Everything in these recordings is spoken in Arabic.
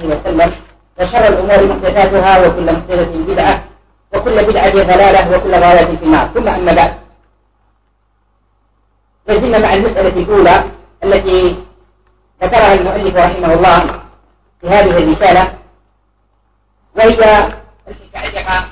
وسلم وشر الأمور محدثاتها وكل محدثة بدعة وكل بدعة ضلالة وكل ضلالة في النار. ثم أما بعد، لازلنا مع المسألة الأولى التي ذكرها المؤلف رحمه الله في هذه الرسالة، وهي المتعلقة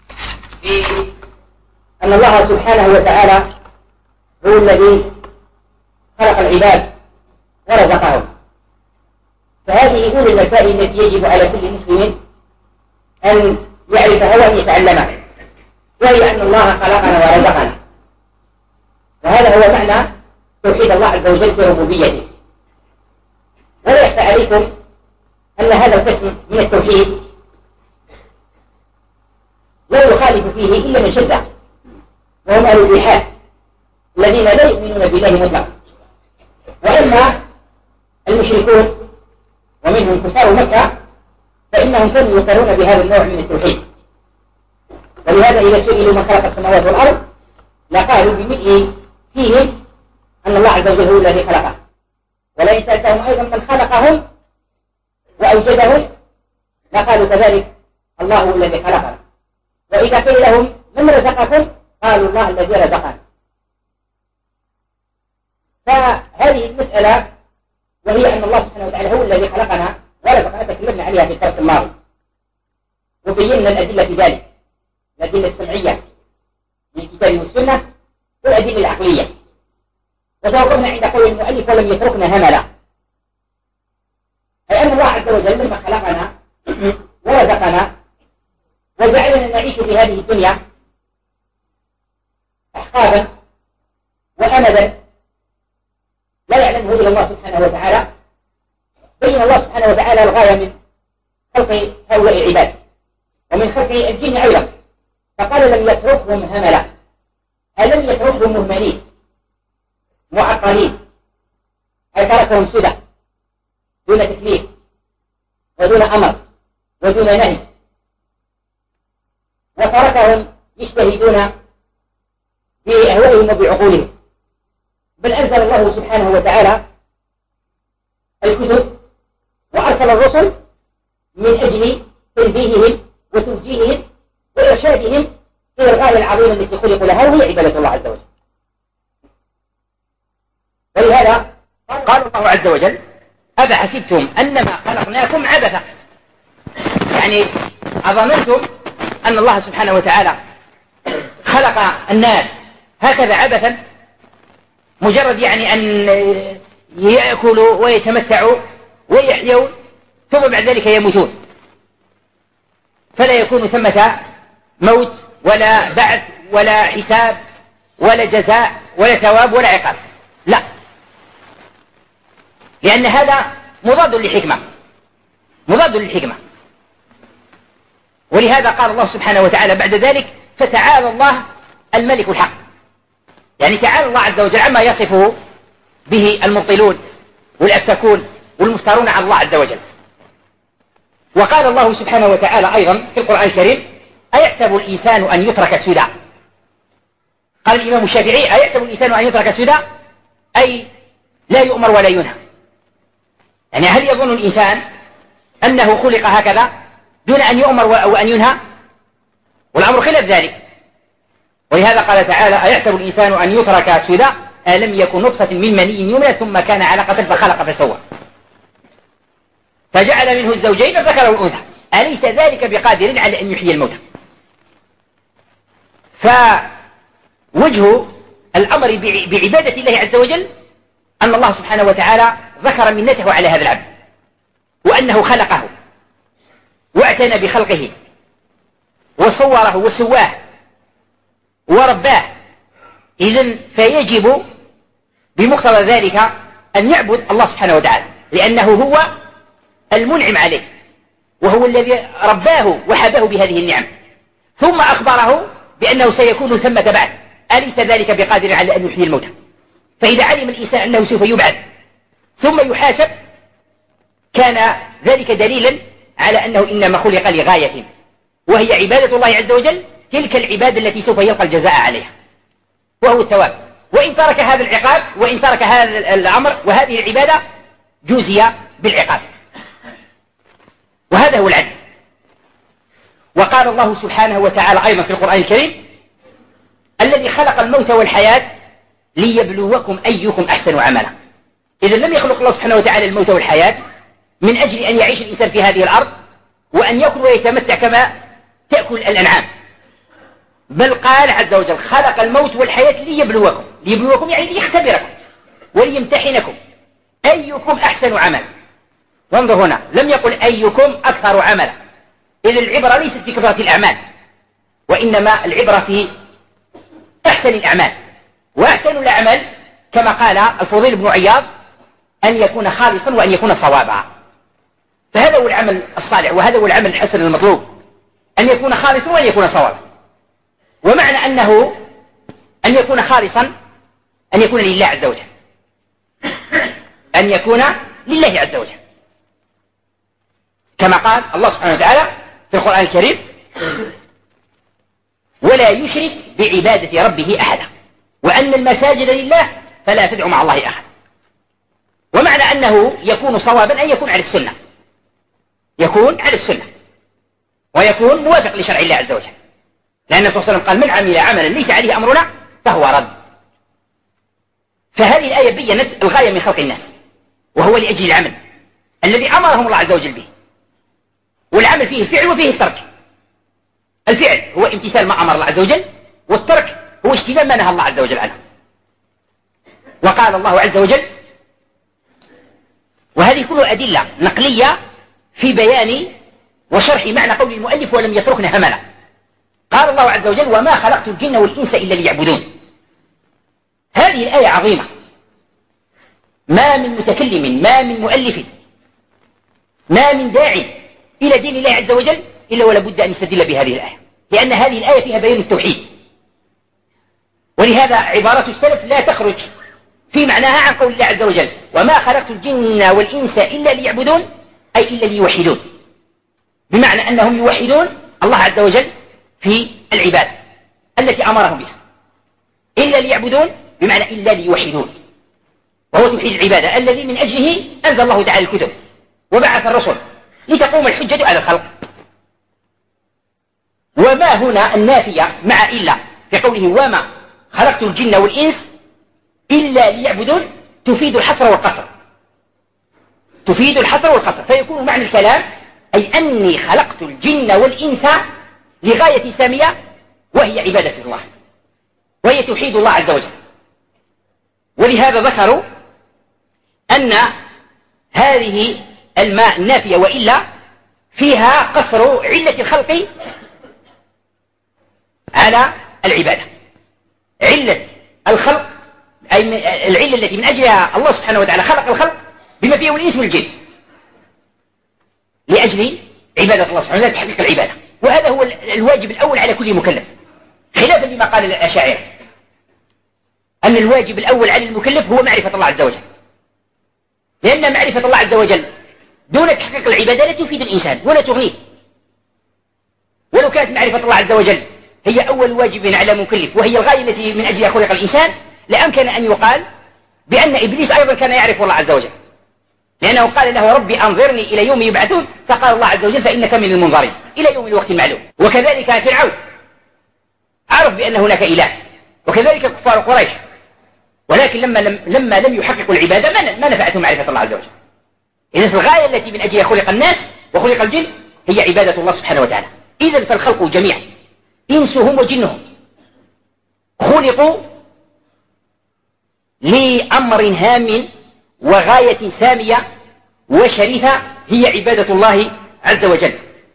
بأن الله سبحانه وتعالى هو الذي خلق العباد ورزقهم. فهذه أولى المسائل التي يجب على كل مسلم أن يعرفها وأن يتعلمها، وهي أن الله خلقنا ورزقنا، وهذا هو معنى توحيد الله عز وجل في ربوبيته. ولا يخفى عليكم أن هذا القسم من التوحيد لا يخالف فيه إلا من شدة، وهم أهل الإلحاد الذين لا يؤمنون بالله مطلقا. وأما المشركون ومنهم كفار مكة فإنهم كانوا يقرون بهذا النوع من التوحيد، ولهذا إذا سئلوا من خلق السماوات والأرض لقالوا بملء فيهم أن الله عز وجل هو الذي خلقه، ولئن سألتهم أيضا من خلقهم وأوجدهم لقالوا كذلك الله هو الذي خلقنا، وإذا قيل لهم من رزقكم قالوا الله الذي رزقنا. فهذه المسألة وهي أن الله سبحانه وتعالى هو الذي خلقنا ورزقنا تكلمنا عليها في الدرس الماضي، وبينا الأدلة في ذلك، الأدلة السمعية من الكتاب والسنة والأدلة العقلية. وتوقفنا عند قول المؤلف ولم يتركنا هملا، أي أن الله عز وجل لما خلقنا ورزقنا وجعلنا نعيش في هذه الدنيا أحقابا وأمدا لا يعلمه إلا الله سبحانه وتعالى، بين الله سبحانه وتعالى الغاية من خلق هؤلاء العباد ومن خلق الجن أيضا، فقال لم يتركهم هملا، أي لم يتركهم مهملين معطلين، أي تركهم سدى دون تكليف ودون أمر ودون نهي، وتركهم يجتهدون بأهوائهم وبعقولهم، بل أنزل الله سبحانه وتعالى الكتب وأرسل الرسل من أجل تنبيههم وتوجيههم وإرشادهم إلى الغاية العظيمة التي خلقوا لها، وهي عبادة الله عز وجل. ولهذا قال الله عز وجل أفحسبتم أنما خلقناكم عبثا، يعني أظننتم أن الله سبحانه وتعالى خلق الناس هكذا عبثا، مجرد يعني أن يأكلوا ويتمتعوا ويحيوا ثم بعد ذلك يموتون، فلا يكون ثمة موت ولا بعث ولا حساب ولا جزاء ولا ثواب ولا عقاب، لا، لأن هذا مضاد للحكمة. ولهذا قال الله سبحانه وتعالى بعد ذلك فتعالى الله الملك الحق، يعني تعالى الله عز وجل عما يصفه به المبطلون والأفكون والمفترون على الله عز وجل. وقال الله سبحانه وتعالى أيضا في القرآن الكريم أيحسب الإنسان أن يترك سدى، قال الإمام الشافعي أيحسب الإنسان أن يترك سدى أي لا يؤمر ولا ينهى، يعني هل يظن الإنسان أنه خلق هكذا دون أن يؤمر وأن ينهى؟ والأمر خلاف ذلك. ولهذا قال تعالى أيحسب الإنسان أن يترك سدى ألم يكن نطفة من مني يمنى ثم كان علقة فخلق فسوى فجعل منه الزوجين الذكر والأنثى أليس ذلك بقادر على أن يحيي الموتى. فوجه الأمر بعبادة الله عز وجل أن الله سبحانه وتعالى ذكر منته على هذا العبد، وأنه خلقه واعتنى بخلقه وصوره وسواه ورباه. إذن فيجب بمقتضى ذلك أن يعبد الله سبحانه وتعالى، لأنه هو المنعم عليه وهو الذي رباه وحباه بهذه النعم، ثم أخبره بأنه سيكون ثمة بعد، أليس ذلك بقادر على أن يحيي الموتى؟ فإذا علم الإنسان أنه سوف يبعث ثم يحاسب كان ذلك دليلا على أنه إنما خلق لغاية، وهي عبادة الله عز وجل، تلك العبادة التي سوف يلقى الجزاء عليها وهو الثواب. وإن ترك هذا العقاب وإن ترك هذا الأمر وهذه العبادة جوزي بالعقاب. وهذا هو العدل. وقال الله سبحانه وتعالى أيضا في القرآن الكريم: الذي خلق الموت والحياة ليبلوكم أيكم أحسن عملا. إذا لم يخلق الله سبحانه وتعالى الموت والحياة من أجل أن يعيش الإنسان في هذه الأرض وأن يأكل ويتمتع كما تأكل الأنعام، بل قال عز وجل: خلق الموت والحياة ليبلوكم. ليبلوكم يعني ليختبركم وليمتحنكم أيكم أحسن عملا. وانظر هنا، لم يقل أيكم أكثر عملا. إذا العبرة ليست في كثرة الأعمال، وإنما العبرة في أحسن الأعمال. وأحسن الأعمال كما قال الفضيل بن عياض: أن يكون خالصا وأن يكون صوابا. فهذا هو العمل الصالح، وهذا هو العمل الحسن المطلوب، أن يكون خالصا وأن يكون صوابا. ومعنى أنه أن يكون خالصا أن يكون لله عز وجل، أن يكون لله عز وجل، كما قال الله سبحانه وتعالى في القرآن الكريم: ولا يشرك بعبادة ربه أحدا وأن المساجد لله فلا تدعوا مع الله أحد. ومعنى أنه يكون صوابا أن يكون على السنة، يكون على السنة ويكون موافق لشرع الله عز وجل، لأن الرسول صلى الله عليه وسلم قال: من عمل عملا ليس عليه أمرنا فهو رد. فهذه الآية بيّنت الغاية من خلق الناس، وهو لأجل العمل الذي أمرهم الله عز وجل به. والعمل فيه الفعل وفيه الترك. الفعل هو امتثال ما أمر الله عز وجل، والترك هو اجتناب ما نهى الله عز وجل عنه. وقال الله عز وجل، وهذه كلها أدلة نقلية في بيان وشرح معنى قول المؤلف: ولم يتركنا هملا. قال الله عز وجل: وما خلقت الجن والإنس إلا ليعبدون. هذه الآية عظيمة، ما من متكلم، ما من مؤلف، ما من داع إلى دين الله عز وجل إلا ولا بد أن يستدل بهذه الآية، لأن هذه الآية فيها بيان التوحيد. ولهذا عبارة السلف لا تخرج في معناها عن قول الله عز وجل: وما خلقت الجن والإنس إلا ليعبدون، أي إلا ليوحدون، بمعنى أنهم يوحدون الله عز وجل في العبادة التي أمرهم بها. إلا ليعبدون بمعنى إلا ليوحدون، وهو توحيد العبادة الذي من أجله أنزل الله تعالى الكتب وبعث الرسل لتقوم الحجة على الخلق. وما هنا النافية مع إلا في قوله: وما خلقت الجن والإنس إلا ليعبدون، تفيد الحصر والقصر، تفيد الحصر والقصر. فيكون معنى الكلام أي أني خلقت الجن والإنس لغاية سامية، وهي عبادة الله، وهي توحيد الله عز وجل. ولهذا ذكروا أن هذه الماء النافية وإلا فيها قصر علة الخلق على العبادة. علة الخلق أي العلة التي من أجلها الله سبحانه وتعالى خلق الخلق بما فيه الإنس والجن، لأجل عبادة الله سبحانه وتعالى، تحقيق العبادة. وهذا هو الواجب الأول على كل مكلف، خلافا لما قال الأشاعرة أن الواجب الأول على المكلف هو معرفة الله عز وجل، لأن معرفة الله عز وجل دون تحقيق العبادة لا تفيد الإنسان ولا تغنيه. ولو كانت معرفة الله عز وجل هي أول واجب على مكلف وهي الغاية التي من أجلها خلق الإنسان، لأمكن أن يقال بأن إبليس أيضا كان يعرف الله عز وجل، لأنه قال له: ربي أنظرني إلى يوم يبعثون، فقال الله عز وجل: فإنك من المنظرين إلى يوم الوقت المعلوم. وكذلك فرعون عرف بأن هناك إله، وكذلك كفار قريش، ولكن لما لم يحققوا العبادة ما نفعتهم معرفة الله عز وجل. إذن الغاية التي من أجلها خلق الناس وخلق الجن هي عبادة الله سبحانه وتعالى. إذن فالخلق جميعا إنسهم وجنهم خلقوا لأمر هام وغاية سامية وشريفة هي عبادة الله عز وجل.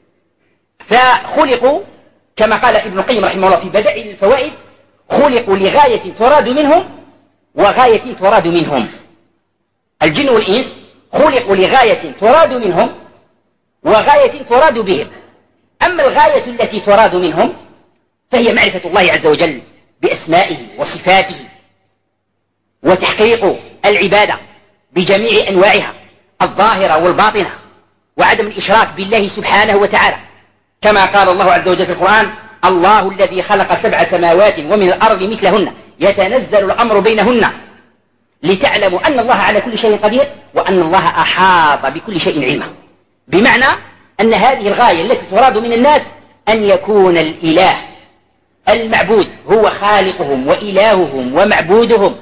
فخلقوا كما قال ابن القيم رحمه الله في بدائع الفوائد: خلقوا لغاية تراد منهم وغاية تراد منهم. الجن والإنس خلقوا لغاية تراد منهم وغاية تراد بهم. أما الغاية التي تراد منهم فهي معرفة الله عز وجل بأسمائه وصفاته، وتحقيق العبادة بجميع أنواعها الظاهرة والباطنة، وعدم الإشراك بالله سبحانه وتعالى، كما قال الله عز وجل في القرآن: الله الذي خلق 7 سماوات ومن الأرض مثلهن يتنزل الأمر بينهن لتعلموا أن الله على كل شيء قدير وأن الله أحاط بكل شيء علما. بمعنى أن هذه الغاية التي تراد من الناس أن يكون الإله المعبود هو خالقهم وإلههم ومعبودهم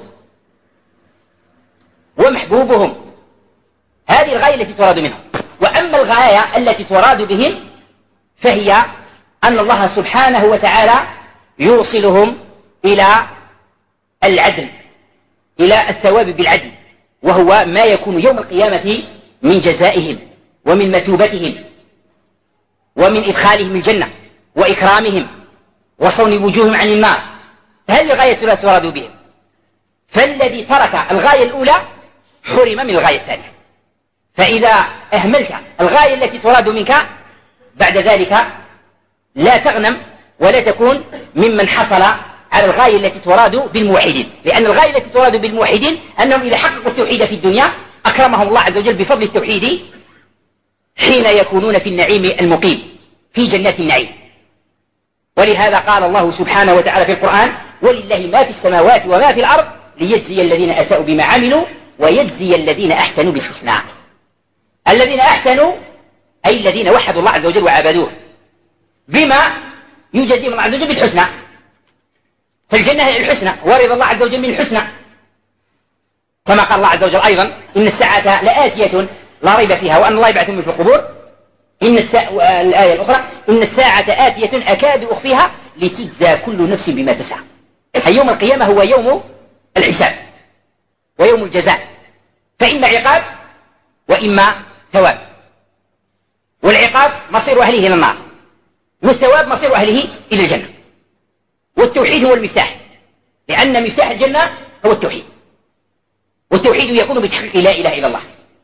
ومحبوبهم. هذه الغاية التي تراد منهم. وأما الغاية التي تراد بهم فهي أن الله سبحانه وتعالى يوصلهم إلى العدل، إلى الثواب بالعدل، وهو ما يكون يوم القيامة من جزائهم ومن مثوبتهم ومن إدخالهم الجنة وإكرامهم وصون وجوههم عن النار. هذه الغاية لا تراد بهم. فالذي ترك الغاية الأولى حرم من الغاية الثانية. فإذا أهملت الغاية التي تراد منك بعد ذلك لا تغنم ولا تكون ممن حصل على الغاية التي تراد بالموحدين، لأن الغاية التي تراد بالموحدين أنهم إذا حققوا التوحيد في الدنيا أكرمهم الله عز وجل بفضل التوحيد حين يكونون في النعيم المقيم في جنات النعيم. ولهذا قال الله سبحانه وتعالى في القرآن: ولله ما في السماوات وما في الأرض ليجزي الذين أساءوا بما عملوا ويجزي الذين أحسنوا بالحسنى. الذين أحسنوا أي الذين وحدوا الله عز وجل وعبدوه، بما يجزيهم الله عز وجل بالحسنى. فالجنة هي الحسنى، ورضا الله عز وجل من الحسنى، كما قال الله عز وجل أيضا: إن الساعة لآتية لا ريب فيها وأن الله يبعث من في القبور. الآية الأخرى: إن الساعة آتية أكاد أخفيها لتجزى كل نفس بما تسعى. أي يوم القيامة هو يوم الحساب ويوم الجزاء، فإما عقاب وإما ثواب. والعقاب مصير أهله إلى النار، والثواب مصير أهله إلى الجنة. والتوحيد هو المفتاح، لأن مفتاح الجنة هو التوحيد، والتوحيد يكون بتحقيق لا إله إلا الله،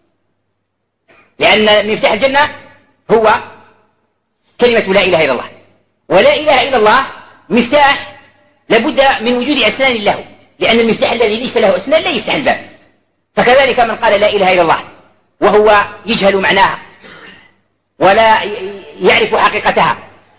لأن مفتاح الجنة هو كلمة لا إله إلا الله. ولا إله إلا الله مفتاح لابد من وجود أسنان له، لأن المفتاح الذي ليس له أسنان لا يفتح الباب. فكذلك من قال لا إله إلا الله وهو يجهل معناها ولا يعرف حقيقتها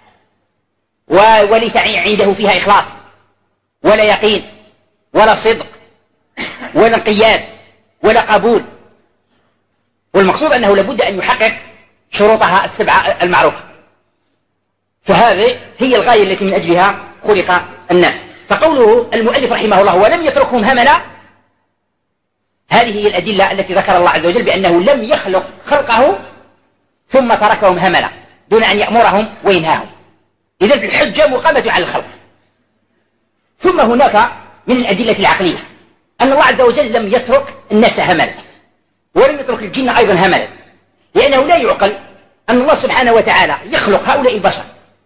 وليس عنده فيها إخلاص ولا يقين ولا صدق ولا انقياد ولا قبول، والمقصود أنه لابد أن يحقق شروطها السبعة المعروفة. فهذه هي الغاية التي من أجلها خلق الناس. فقوله المؤلف رحمه الله: ولم يتركهم هملا، هذه هي الأدلة التي ذكر الله عز وجل بأنه لم يخلق خلقه ثم تركهم هملا دون أن يأمرهم وينهاهم. إذن في الحجة مقامة على الخلق. ثم هناك من الأدلة العقلية أن الله عز وجل لم يترك الناس هملا، ولم يترك الجن أيضا هملا، لأنه لا يعقل أن الله سبحانه وتعالى يخلق هؤلاء البشر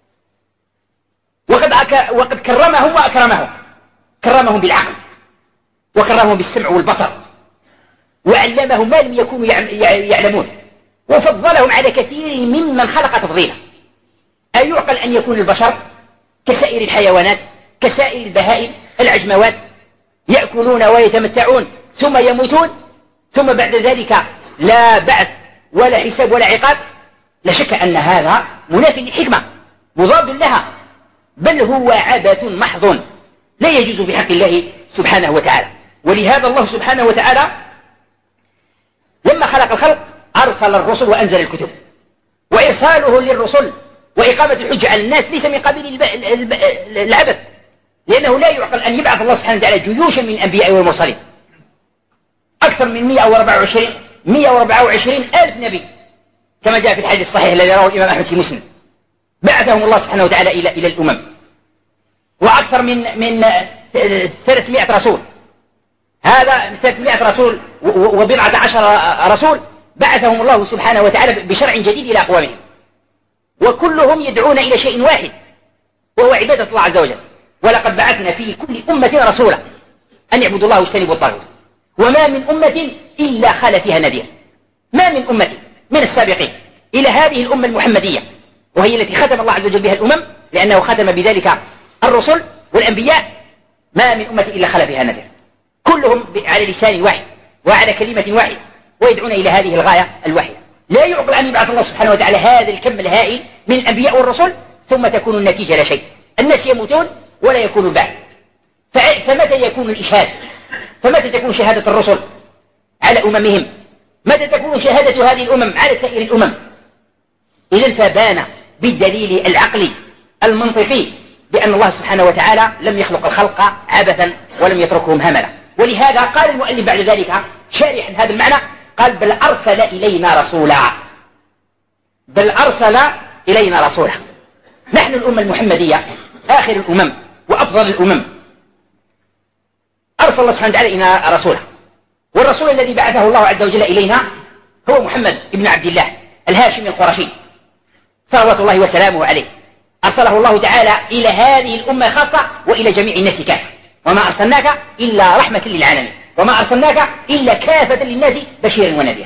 وقد كرمهم وأكرمهم، كرمهم بالعقل وكرمهم بالسمع والبصر وعلمهم ما لم يكونوا يعلمون وفضلهم على كثير ممن خلق تفضيلا. أيعقل أن يكون البشر كسائر الحيوانات كسائر البهائم العجموات يأكلون ويتمتعون ثم يموتون ثم بعد ذلك لا بعث ولا حساب ولا عقاب؟ لا شك أن هذا مناف للحكمة مضاد لها، بل هو عبث محض لا يجوز في حق الله سبحانه وتعالى. ولهذا الله سبحانه وتعالى لما خلق الخلق أرسل الرسل وأنزل الكتب، وإرساله للرسل وإقامة الحجة على الناس ليس من قبيل العبث، لأنه لا يعقل أن يبعث الله سبحانه وتعالى جيوشا من الأنبياء والمرسلين، أكثر من 124 ألف نبي كما جاء في الحديث الصحيح الذي رواه الإمام أحمد في مسلم، بعثهم الله سبحانه وتعالى إلى الأمم، وأكثر من 300 رسول. هذا 300 رسول وبضعة عشر رسول بعثهم الله سبحانه وتعالى بشرع جديد إلى أقوامهم، وكلهم يدعون إلى شيء واحد وهو عبادة الله عز وجل. ولقد بعثنا في كل أمة رسولا أن يعبدوا الله واجتنبوا الطاغوت، وما من أمة إلا خلا فيها نذير. ما من أمة من السابقين إلى هذه الأمة المحمدية، وهي التي ختم الله عز وجل بها الأمم لأنه ختم بذلك الرسل والأنبياء، ما من أمة إلا خلا فيها نذير، كلهم على لسان واحد وعلى كلمة واحدة ويدعون إلى هذه الغاية الواحدة. لا يعقل أن يبعث الله سبحانه وتعالى هذا الكم الهائل من الأنبياء والرسل ثم تكون النتيجة لا شيء. الناس يموتون ولا يكون البعث، فمتى يكون الإشهاد؟ فمتى تكون شهادة الرسل على أممهم؟ متى تكون شهادة هذه الأمم على سائر الأمم؟ إذن فبان بالدليل العقلي المنطقي بأن الله سبحانه وتعالى لم يخلق الخلق عبثا ولم يتركهم هملا. ولهذا قال المؤلف بعد ذلك شارحا هذا المعنى قال بل أرسل إلينا رسولا، بل أرسل إلينا رسولا. نحن الأمة المحمدية آخر الأمم وأفضل الأمم، أرسل الله سبحانه وتعالى إلينا رسولا، والرسول الذي بعثه الله عز وجل إلينا هو محمد بن عبد الله الهاشمي القرشي صلوات الله وسلامه عليه. أرسله الله تعالى إلى هذه الأمة خاصة وإلى جميع الناس كافة، وما أرسلناك إلا رحمة للعالمين، وما أرسلناك إلا كافة للناس بشيرا ونذيرا.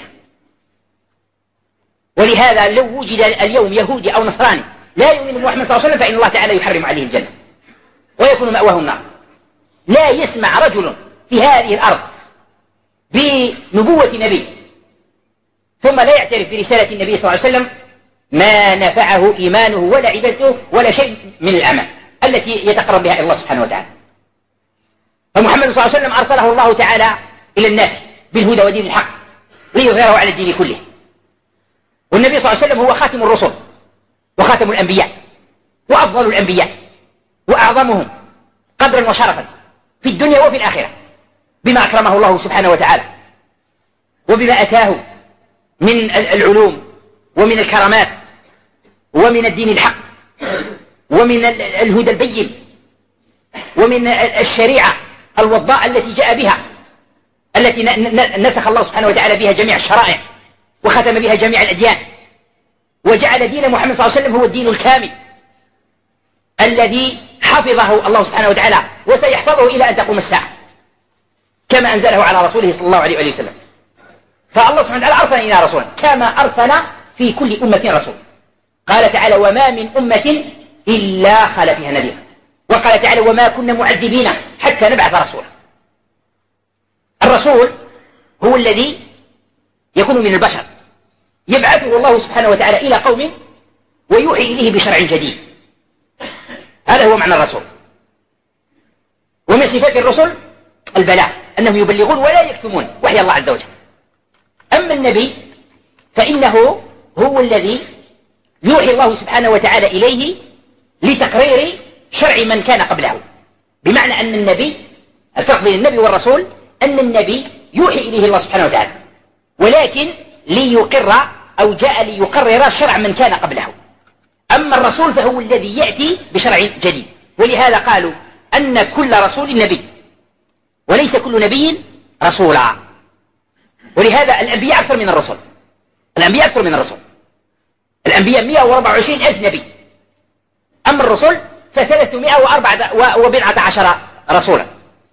ولهذا لو وجد اليوم يهودي أو نصراني لا يؤمن بمحمد صلى الله عليه وسلم فإن الله تعالى يحرم عليه الجنة ويكون مأواه النار. لا يسمع رجل في هذه الأرض بنبوة نبي ثم لا يعترف برسالة النبي صلى الله عليه وسلم ما نفعه إيمانه ولا عبادته ولا شيء من الأعمال التي يتقرب بها إلى الله سبحانه وتعالى. فمحمد صلى الله عليه وسلم أرسله الله تعالى إلى الناس بالهدى ودين الحق ليظهره على الدين كله. والنبي صلى الله عليه وسلم هو خاتم الرسل وخاتم الأنبياء وأفضل الأنبياء وأعظمهم قدرا وشرفا في الدنيا وفي الآخرة بما أكرمه الله سبحانه وتعالى وبما أتاه من العلوم ومن الكرامات ومن الدين الحق ومن الهدى البين ومن الشريعة الوضاء التي جاء بها، التي نسخ الله سبحانه وتعالى بها جميع الشرائع وختم بها جميع الأديان، وجعل دين محمد صلى الله عليه وسلم هو الدين الكامل الذي حفظه الله سبحانه وتعالى وسيحفظه إلى أن تقوم الساعة كما أنزله على رسوله صلى الله عليه وسلم. فالله سبحانه وتعالى أرسل إلى رسولا كما أرسل في كل أمة رسول. قال تعالى وما من أمة إلا خلا فيها نذير، وقال تعالى وما كنا معذبين حتى نبعث رسولا. الرسول هو الذي يكون من البشر يبعثه الله سبحانه وتعالى إلى قوم ويوحي إليه بشرع جديد، هذا هو معنى الرسول. ومن صفات الرسل البلاغ، أنهم يبلغون ولا يكتمون وحي الله عز وجل. أما النبي فإنه هو الذي يوحي الله سبحانه وتعالى إليه لتقرير شرع من كان قبله، بمعنى أن النبي، الفرق بين النبي والرسول أن النبي يوحي إليه الله سبحانه وتعالى ولكن ليقر أو جاء ليقرر شرع من كان قبله. أما الرسول فهو الذي يأتي بشرع جديد. ولهذا قالوا أن كل رسول نبي وليس كل نبي رسولا. ولهذا الأنبياء أكثر من الرسل، الأنبياء أكثر من الرسل. الأنبياء 124,000 نبي، أما الرسل ف314 رسولا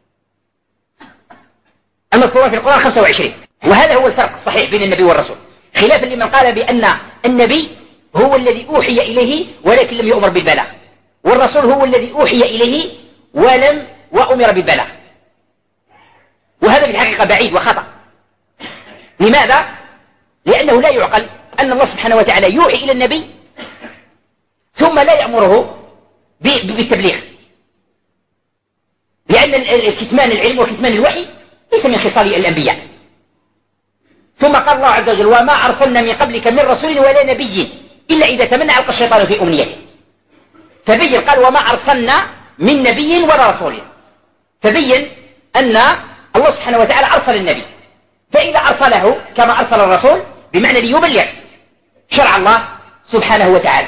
المذكورون في القرآن 25. وهذا هو الفرق الصحيح بين النبي والرسول، خلافا لمن قال بأن النبي هو الذي أوحي إليه ولكن لم يؤمر بالبلاغ، والرسول هو الذي أوحي إليه وأمر بالبلاغ. وهذا في الحقيقة بعيد وخطأ. لماذا؟ لأنه لا يعقل أن الله سبحانه وتعالى يوحي إلى النبي ثم لا يأمره بالتبليغ، لأن الكتمان العلم وكتمان الوحي ليس من خصال الأنبياء. ثم قال الله عز وجل وما أرسلنا من قبلك من رسول ولا نبي إلا إذا تمنى ألقى الشيطان في أمنيته. فبين قال وما أرسلنا من نبي ولا رسول، فبين أن الله سبحانه وتعالى أرسل النبي، فإذا أرسله كما أرسل الرسول بمعنى ليبلغ شرع الله سبحانه وتعالى.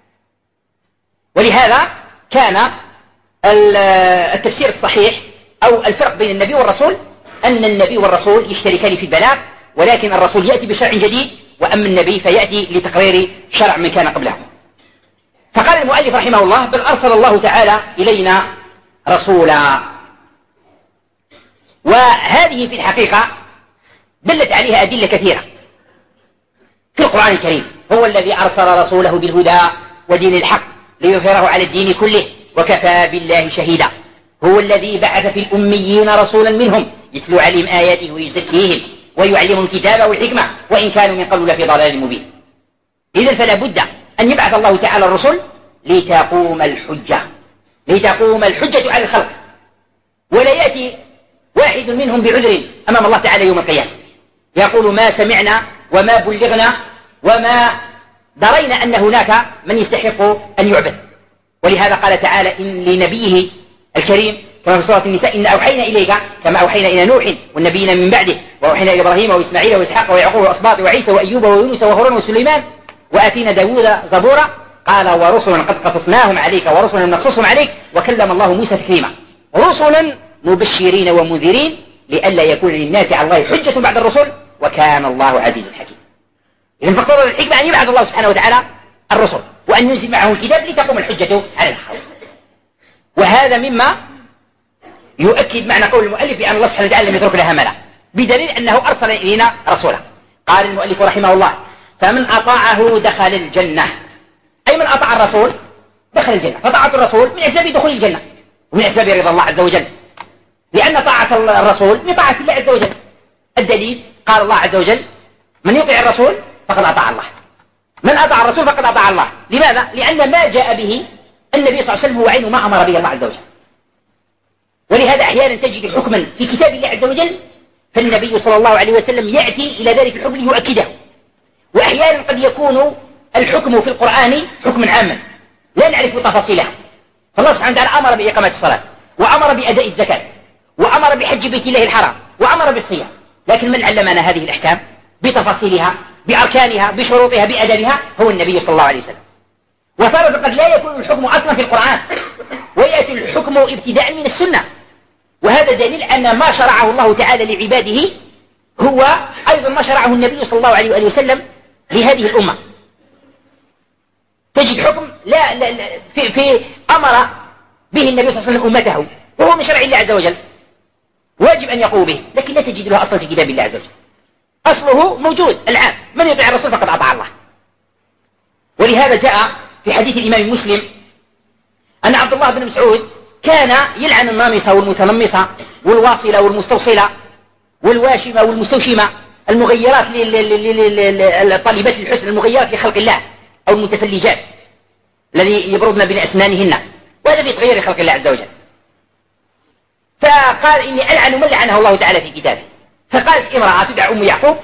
ولهذا كان التفسير الصحيح أو الفرق بين النبي والرسول أن النبي والرسول يشتركان في البلاغ، ولكن الرسول يأتي بشرع جديد، وأما النبي فيأتي لتقرير شرع من كان قبله. فقال المؤلف رحمه الله بل أرسل الله تعالى إلينا رسولا. وهذه في الحقيقة دلت عليها أدلة كثيرة في القرآن الكريم. هو الذي أرسل رسوله بالهدى ودين الحق ليظهره على الدين كله وكفى بالله شهيدا. هو الذي بعث في الأميين رسولا منهم يتلو عليهم آياته ويزكيهم ويعلمهم الكتاب والحكمة وإن كانوا من قبل لفي ضلال مبين. إذن فلا بد أن يبعث الله تعالى الرسل لتقوم الحجة على الخلق، ولا يأتي واحد منهم بعذر أمام الله تعالى يوم القيامة يقول ما سمعنا وما بلغنا وما درينا أن هناك من يستحق أن يعبد. ولهذا قال تعالى إن لنبيه الكريم كما في سورة النساء إن أوحينا إليك كما أوحينا إلى نوح والنبيين من بعده وأوحينا إلى إبراهيم وإسماعيل وإسحاق ويعقوب وأسباط وعيسى وأيوب ويونس وهارون وسليمان وآتينا داود زبورا قال ورسلا قد قصصناهم عليك ورسلا نقصصهم عليك وكلم الله موسى تكليما رسلا مبشرين ومنذرين لئلا يكون للناس على الله حجة بعد الرسل وكان الله عزيزا حكيما. إذن فاقتضى الحكمة أن يبعث الله سبحانه وتعالى الرسل وأن ينزل معه الكتاب لتقوم الحجة على الخلق. وهذا مما يؤكد معنى قول المؤلف بأن الله سبحانه وتعالى لم يترك لها ملا بدليل أنه أرسل إلينا رسولا. قال المؤلف رحمه الله فمن أطاعه دخل الجنة أي من أطاع الرسول دخل الجنة. فطاعة الرسول من أسباب دخول الجنة ومن أسباب رضا الله عز وجل لأن طاعة الرسول من طاعة الله عز وجل. الدليل قال الله عز وجل من يطيع الرسول فقد أطاع الله من أطاع الرسول فقد أطاع الله. لماذا؟ لأن ما جاء به النبي صلى الله عليه وسلم هو عين ما أمر به الله عز وجل. ولهذا أحيانا تجد حكما في كتاب الله عز وجل فالنبي صلى الله عليه وسلم يأتي إلى ذلك الحكم ليؤكده. وأحيانا قد يكون الحكم في القرآن حكما عاما لا نعرف تفاصيلها. فالله سبحانه وتعالى أمر بإقامة الصلاة وأمر بأداء الزكاة وأمر بحج بيت الله الحرام وأمر بالصيام. لكن من علمنا هذه الأحكام بتفاصيلها بأركانها بشروطها بأدبها هو النبي صلى الله عليه وسلم. وفرض قد لا يكون الحكم أصلا في القرآن ويأتي الحكم ابتداء من السنة. وهذا دليل أن ما شرعه الله تعالى لعباده هو أيضا ما شرعه النبي صلى الله عليه وآله وسلم لهذه الأمة. تجد حكم لا في أمر به النبي صلى الله عليه وسلم أمته وهو من شرع الله عز وجل واجب أن يقوم به لكن لا تجد له أصلا في كتاب الله عز وجل. أصله موجود الآن من يطيع الرسول فقد أطاع الله. ولهذا جاء في حديث الإمام مسلم أن عبد الله بن مسعود كان يلعن النامصة والمتنمصة والواصلة والمستوصلة والواشمة والمستوشمة المغيرات للطالبات الحسن المغيرات لخلق الله أو المتفلجات الذي يبردن بين أسنانهن وهذا في تغيير خلق الله عز وجل. فقال إني ألعن من لعنه الله تعالى في كتابه. فقالت امرأة تدعى أم يعقوب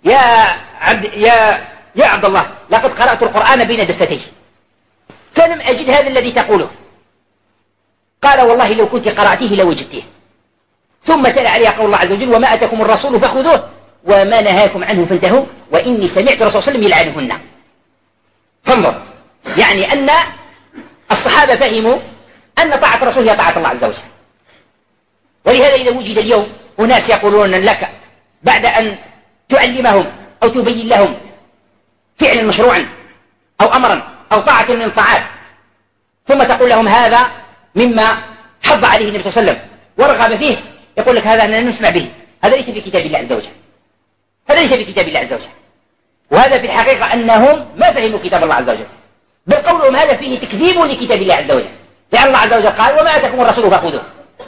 يا عبد الله لقد قرأت القرآن بين دفتيه فلم أجد هذا الذي تقوله. قال والله لو كنت قرأته لوجدته. ثم تلا عليها قول الله عز وجل وما أتاكم الرسول فخذوه وما نهاكم عنه فانتهوا وإني سمعت الرسول صلى الله عليه وسلم يلعنهن. فانظر يعني أن الصحابة فهموا أن طاعة الرسول هي طاعة الله عز وجل. ولهذا إذا وجد اليوم أناس يقولون لك بعد أن تعلمهم أو تبين لهم فعلا مشروعا أو أمرا أو طاعة من الطاعات ثم تقول لهم هذا مما حض عليه النبي صلى الله عليه وسلم ورغب فيه يقول لك هذا لا نسمع به هذا ليس في كتاب الله عز وجل هذا ليس في كتاب الله عز وجل. وهذا في الحقيقة أنهم ما فهموا كتاب الله عز وجل بل قولهم هذا فيه تكذيب لكتاب الله عز وجل لأن الله عز وجل قال وما أتاكم الرسول فخذوه.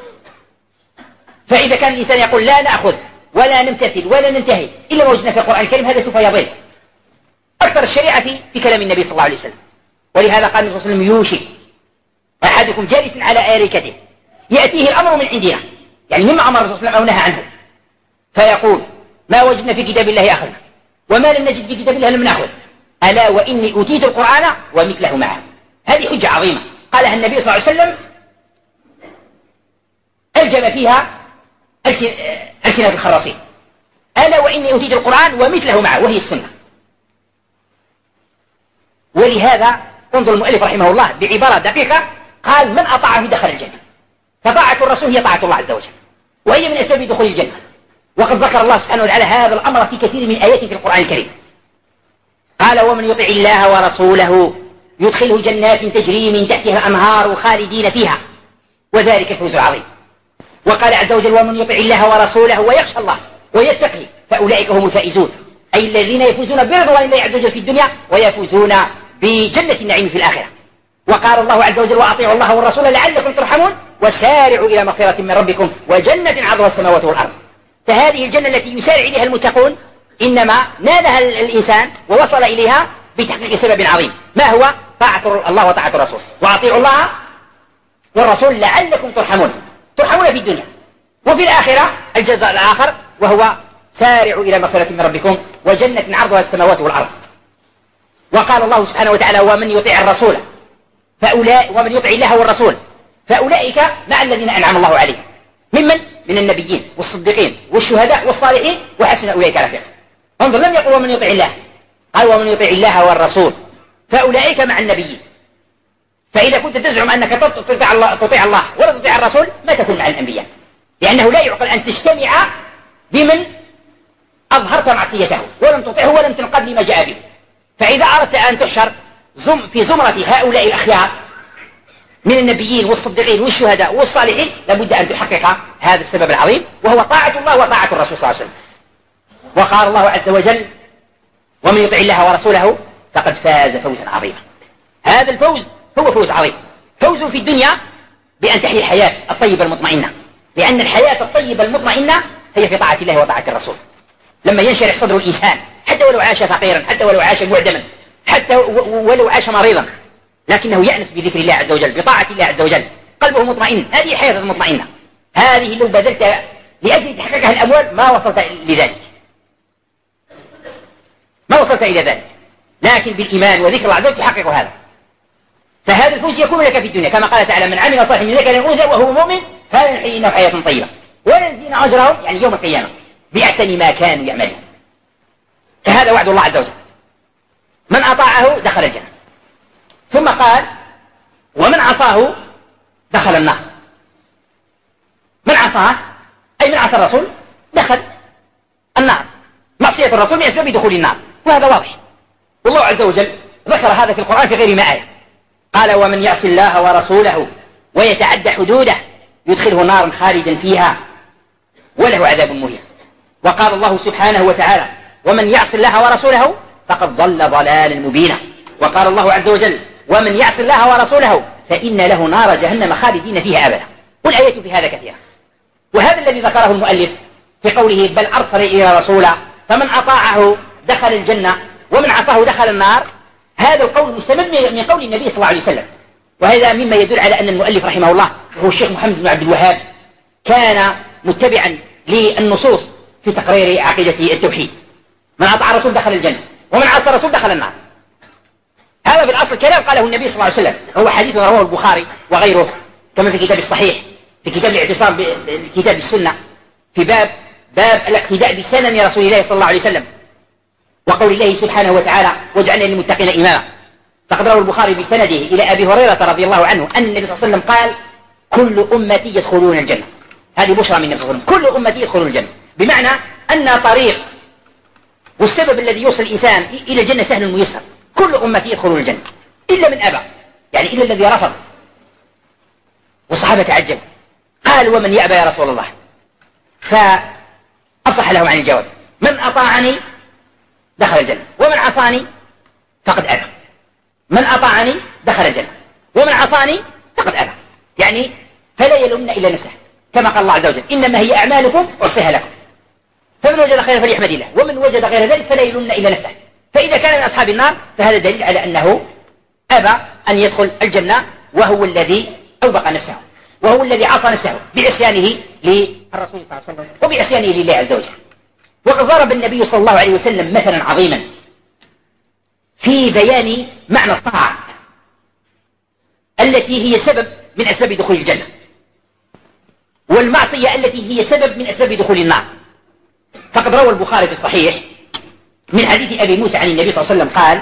فإذا كان الإنسان يقول لا نأخذ ولا نمتثل ولا ننتهي إلا ما وجدنا في القرآن الكريم هذا سوف يضل. أكثر الشريعة في كلام النبي صلى الله عليه وسلم. ولهذا قال النبي صلى الله عليه وسلم يوشك أحدكم جالس على آركته يأتيه الأمر من عندنا يعني مما أمر الرسول صلى الله عليه وسلم أو نهى عنه فيقول ما وجدنا في كتاب الله أخذنا وما لم نجد في كتاب الله لم نأخذ ألا وإني أوتيت القرآن ومثله معه. هذه حجة عظيمة قالها النبي صلى الله عليه وسلم ألجم فيها ألسنة الخراصين ألا وإني أوتيت القرآن ومثله معه وهي السنة. ولهذا انظر المؤلف رحمه الله بعبارة دقيقة قال من أطاعه دخل الجنة. فطاعة الرسول هي طاعة الله عز وجل وهي من أسباب دخول الجنة. وقد ذكر الله سبحانه وتعالى هذا الأمر في كثير من آيات في القرآن الكريم. قال ومن يطع الله ورسوله يدخله جنات تجري من تحتها الأنهار خالدين فيها وذلك الفوز العظيم. وقال عز وجل ومن يطع الله ورسوله ويخشى الله ويتقي فأولئك هم الفائزون أي الذين يفوزون برضوان الله عز وجل في الدنيا ويفوزون بجنة النعيم في الآخرة. وقال الله عز وجل وأطيعوا الله والرسول لعلكم ترحمون وسارعوا إلى مغفرة من ربكم وجنة عرضها السماوات والأرض. فهذه الجنة التي يسارع إليها المتقون إنما نالها الإنسان ووصل إليها بتحقيق سبب عظيم ما هو طاعة الله وطاعة الرسول. وأطيعوا الله والرسول لعلكم ترحمون في الدنيا وفي الآخرة الجزاء الآخر وهو سارعوا إلى مغفرة من ربكم وجنة عرضها السماوات والأرض. وقال الله سبحانه وتعالى ومن يطع الرسول ومن يطع الله والرسول فأولئك مع الذين أنعم الله عليهم من النبيين والصديقين والشهداء والصالحين وحسن أولئك رفيقا. انظر، لم يقل ومن يطع الله، قال ومن يطع الله والرسول فأولئك مع النبيين. فإذا كنت تزعم أنك تطيع الله ولا تطيع الرسول ما تكون مع الأنبياء، لأنه لا يعقل أن تجتمع بمن أظهرت معصيته ولم تطيعه ولم تنقد لما جاء به. فإذا أردت أن تحشر في زمرة هؤلاء الأخيار من النبيين والصديقين والشهداء والصالحين لابد أن تحقق هذا السبب العظيم، وهو طاعة الله وطاعة الرسول صلى الله عليه وسلم. وقال الله عز وجل ومن يطع الله ورسوله فقد فاز فوزا عظيما. هذا الفوز هو فوز عظيم، فوز في الدنيا بأن تحيي الحياة الطيبة المطمئنة، لأن الحياة الطيبة المطمئنة هي في طاعة الله وطاعة الرسول. لما ينشرح صدر الإنسان حتى ولو عاش فقيرا، حتى ولو عاش معدما، حتى ولو عاش مريضا، لكنه يأنس بذكر الله عز وجل، بطاعة الله عز وجل، قلبه مطمئن. هذه الحياة المطمئنة، هذه لو بذلت لأجل تحقيقها الأموال ما وصلت لذلك، ما وصلت إلى ذلك، لكن بالإيمان وذكر الله عز وجل تحقق هذا. فهذا الفوز يكون لك في الدنيا كما قال تعالى من عمل صالحا من ذكر أو أنثى وهو مؤمن فلنحيينه حياة طيبة ولنجزيهم أجرهم يعني يوم القيامة بأحسن ما كانوا يعملون. فهذا وعد الله عز وجل، من أطاعه دخل الجنة. ثم قال ومن عصاه دخل النار. من عصاه أي من عصى الرسول دخل النار، معصية الرسول من أسباب دخول النار، وهذا واضح. والله عز وجل ذكر هذا في القرآن في غير ما آية، قال ومن يعص الله ورسوله ويتعدى حدوده يدخله نارا خالدا فيها وله عذاب مهين. وقال الله سبحانه وتعالى ومن يعص الله ورسوله فقد ضل ضلالا مبينا. وقال الله عز وجل ومن يعص الله ورسوله فإن له نار جهنم خالدين فيها أبدا. والآيات في هذا كثيرة. وهذا الذي ذكره المؤلف في قوله بل أرسل إلى رسولا فمن أطاعه دخل الجنة ومن عصاه دخل النار، هذا القول مستمد من قول النبي صلى الله عليه وسلم. وهذا مما يدل على أن المؤلف رحمه الله وهو الشيخ محمد بن عبد الوهاب كان متبعا للنصوص في تقرير عقيدة التوحيد. من أطاع الرسول دخل الجنة ومن عصى الرسول دخل النار. هذا بالأصل كلام قاله النبي صلى الله عليه وسلم، هو حديث رواه البخاري وغيره كما في كتاب الصحيح، في كتاب الاعتصام بكتاب السنة، في باب الاقتداء بسنن رسول الله صلى الله عليه وسلم، وقول الله سبحانه وتعالى واجعلنا للمتقين إماما. فقد روى البخاري بسنده إلى أبي هريرة رضي الله عنه أن النبي صلى الله عليه وسلم قال كل أمتي يدخلون الجنة. هذه بشرى من النبي صلى الله عليه وسلم، كل أمتي يدخلون الجنة، بمعنى أن طريق والسبب الذي يوصل الإنسان إلى الجنة سهل ميسر. كل أمتي يدخلون الجنة إلا من أبى، يعني إلا الذي رفض. والصحابة تعجبوا قالوا ومن يأبى يا رسول الله؟ فأفصح لهم عن الجواب من أطاعني دخل الجنة ومن عصاني فقد أبى. من أطاعني دخل الجنة ومن عصاني فقد أبى، يعني فلا يلومن إلا نفسه، كما قال الله عز وجل إنما هي أعمالكم أحصيها لكم فمن وجد خيرا فليحمد الله ومن وجد غير ذلك فلا يلومن إلا نفسه. فإذا كان من أصحاب النار فهذا دليل على أنه أبى أن يدخل الجنة، وهو الذي أوبق نفسه وهو الذي عصى نفسه بعصيانه للرسول صلى الله عليه وسلم وبعصيانه لله عز وجل. وقد ضرب النبي صلى الله عليه وسلم مثلا عظيما في بيان معنى الطاعة التي هي سبب من أسباب دخول الجنة، والمعصية التي هي سبب من أسباب دخول النار. فقد روى البخاري في الصحيح من حديث أبي موسى عن النبي صلى الله عليه وسلم قال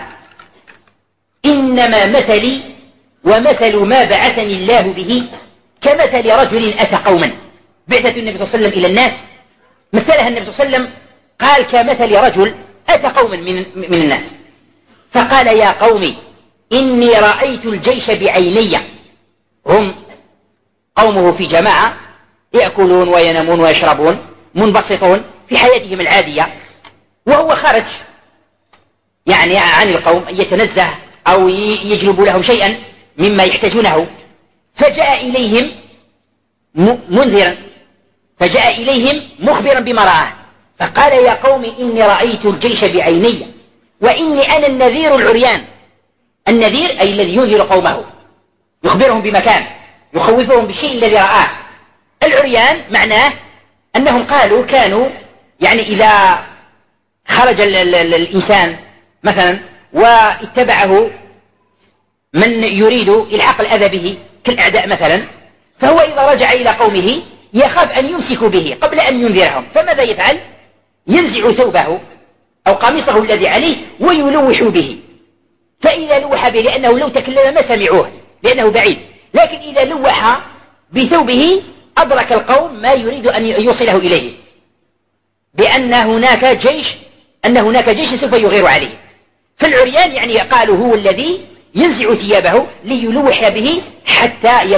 إنما مثلي ومثل ما بعثني الله به كمثل رجل أتى قوما. بعثة النبي صلى الله عليه وسلم إلى الناس مثلها النبي صلى الله عليه وسلم قال كمثل رجل أتى قوما من الناس فقال يا قوم إني رأيت الجيش بعيني. هم قومه في جماعة يأكلون وينامون ويشربون منبسطون في حياتهم العادية، وهو خارج يعني عن القوم يتنزه أو يجلب لهم شيئا مما يحتاجونه، فجاء إليهم منذرا، فجاء إليهم مخبرا بما رآه فقال يا قوم إني رأيت الجيش بعيني وإني أنا النذير العريان. النذير أي الذي ينذر قومه يخبرهم بمكان يخوفهم بالشيء الذي رآه. العريان معناه أنهم قالوا كانوا يعني إذا خرج الإنسان مثلا واتبعه من يريد إلحاق الأذى به كالأعداء مثلا، فهو إذا رجع إلى قومه يخاف أن يمسكوا به قبل أن ينذرهم، فماذا يفعل؟ ينزع ثوبه أو قميصه الذي عليه ويلوح به، فإذا لوح به لأنه لو تكلم ما سمعوه لأنه بعيد، لكن إذا لوح بثوبه أدرك القوم ما يريد أن يوصله إليه، بأن هناك جيش سوف يغير عليه. فالعريان يعني قالوا هو الذي ينزع ثيابه ليلوح به حتى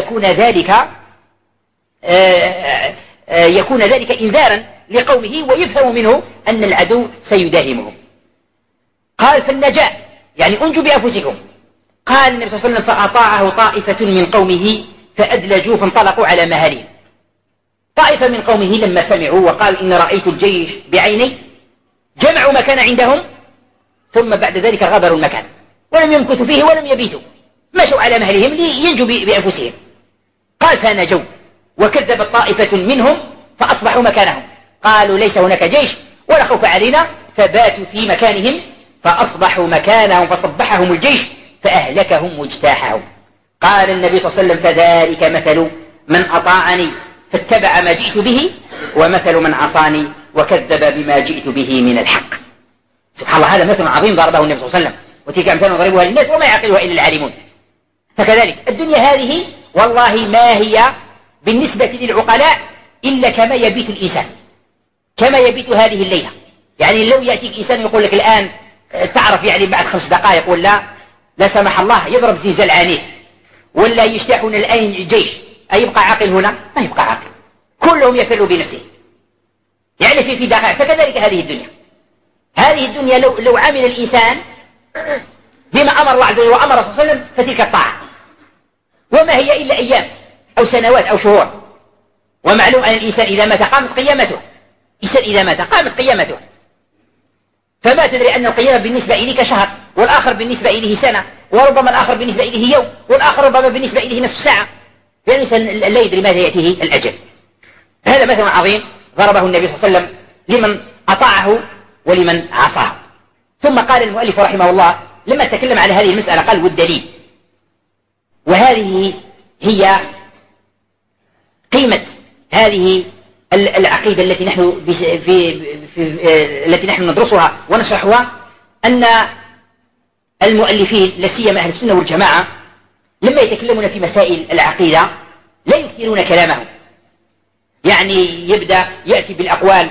يكون ذلك إنذارا لقومه ويفهم منه أن العدو سيداهمهم. قال فالنجاة يعني أنجوا بأنفسكم. قال النبي صلى الله عليه وسلم فأطاعه طائفة من قومه فأدلجوا فانطلقوا على مهالهم. طائفة من قومه لما سمعوا وقال إن رأيت الجيش بعيني جمعوا مكان عندهم، ثم بعد ذلك غادروا المكان ولم يمكثوا فيه ولم يبيتوا، مشوا على مهلهم لينجوا بأنفسهم. قال فنجوا وكذبت طائفة منهم فأصبحوا مكانهم، قالوا ليس هناك جيش ولا خوف علينا، فباتوا في مكانهم فأصبحوا مكانهم فصبحهم الجيش فأهلكهم واجتاحهم. قال النبي صلى الله عليه وسلم فذلك مثل من أطاعني فاتبع ما جئت به ومثل من عصاني وكذب بما جئت به من الحق. سبحان الله، هذا مثل عظيم ضربه النبي صلى الله عليه وسلم، وتلك أمثال نضربها للناس وما يعقلها إلا العالمون. فكذلك الدنيا هذه والله ما هي بالنسبة للعقلاء إلا كما يبيت الإنسان، كما يبيت هذه الليلة. يعني لو يأتيك إنسان يقول لك الآن تعرف يعني بعد 5 دقائق يقول لا سمح الله يضرب زلزال عنيف ولا يجتاحون الآن الجيش، أيبقى عاقل هنا؟ ما يبقى عاقل، كلهم يفروا بنفسه يعني في دقائق. فكذلك هذه الدنيا لو عمل الإنسان بما أمر الله عز وجل وأمر صلى الله عليه وسلم فتلك الطاعة، وما هي إلا أيام أو سنوات أو شهور. ومعلوم أن الإنسان إذا مات قامت قيامته، فما تدري أن القيامة بالنسبة إليك شهر، والآخر بالنسبة إليه سنة، وربما الآخر بالنسبة إليه يوم، والآخر ربما بالنسبة إليه نصف ساعة، لأن الإنسان لا يدري ماذا يأتيه الأجل. هذا مثل عظيم ضربه النبي صلى الله عليه وسلم لمن أطاعه ولمن عصاه. ثم قال المؤلف رحمه الله لما تكلم على هذه المسألة قال والدليل، وهذه هي قيمة هذه العقيدة التي نحن ندرسها ونشرحها، أن المؤلفين لا سيما أهل السنة والجماعة لما يتكلمون في مسائل العقيدة لا يكثرون كلامهم، يعني يأتي بالأقوال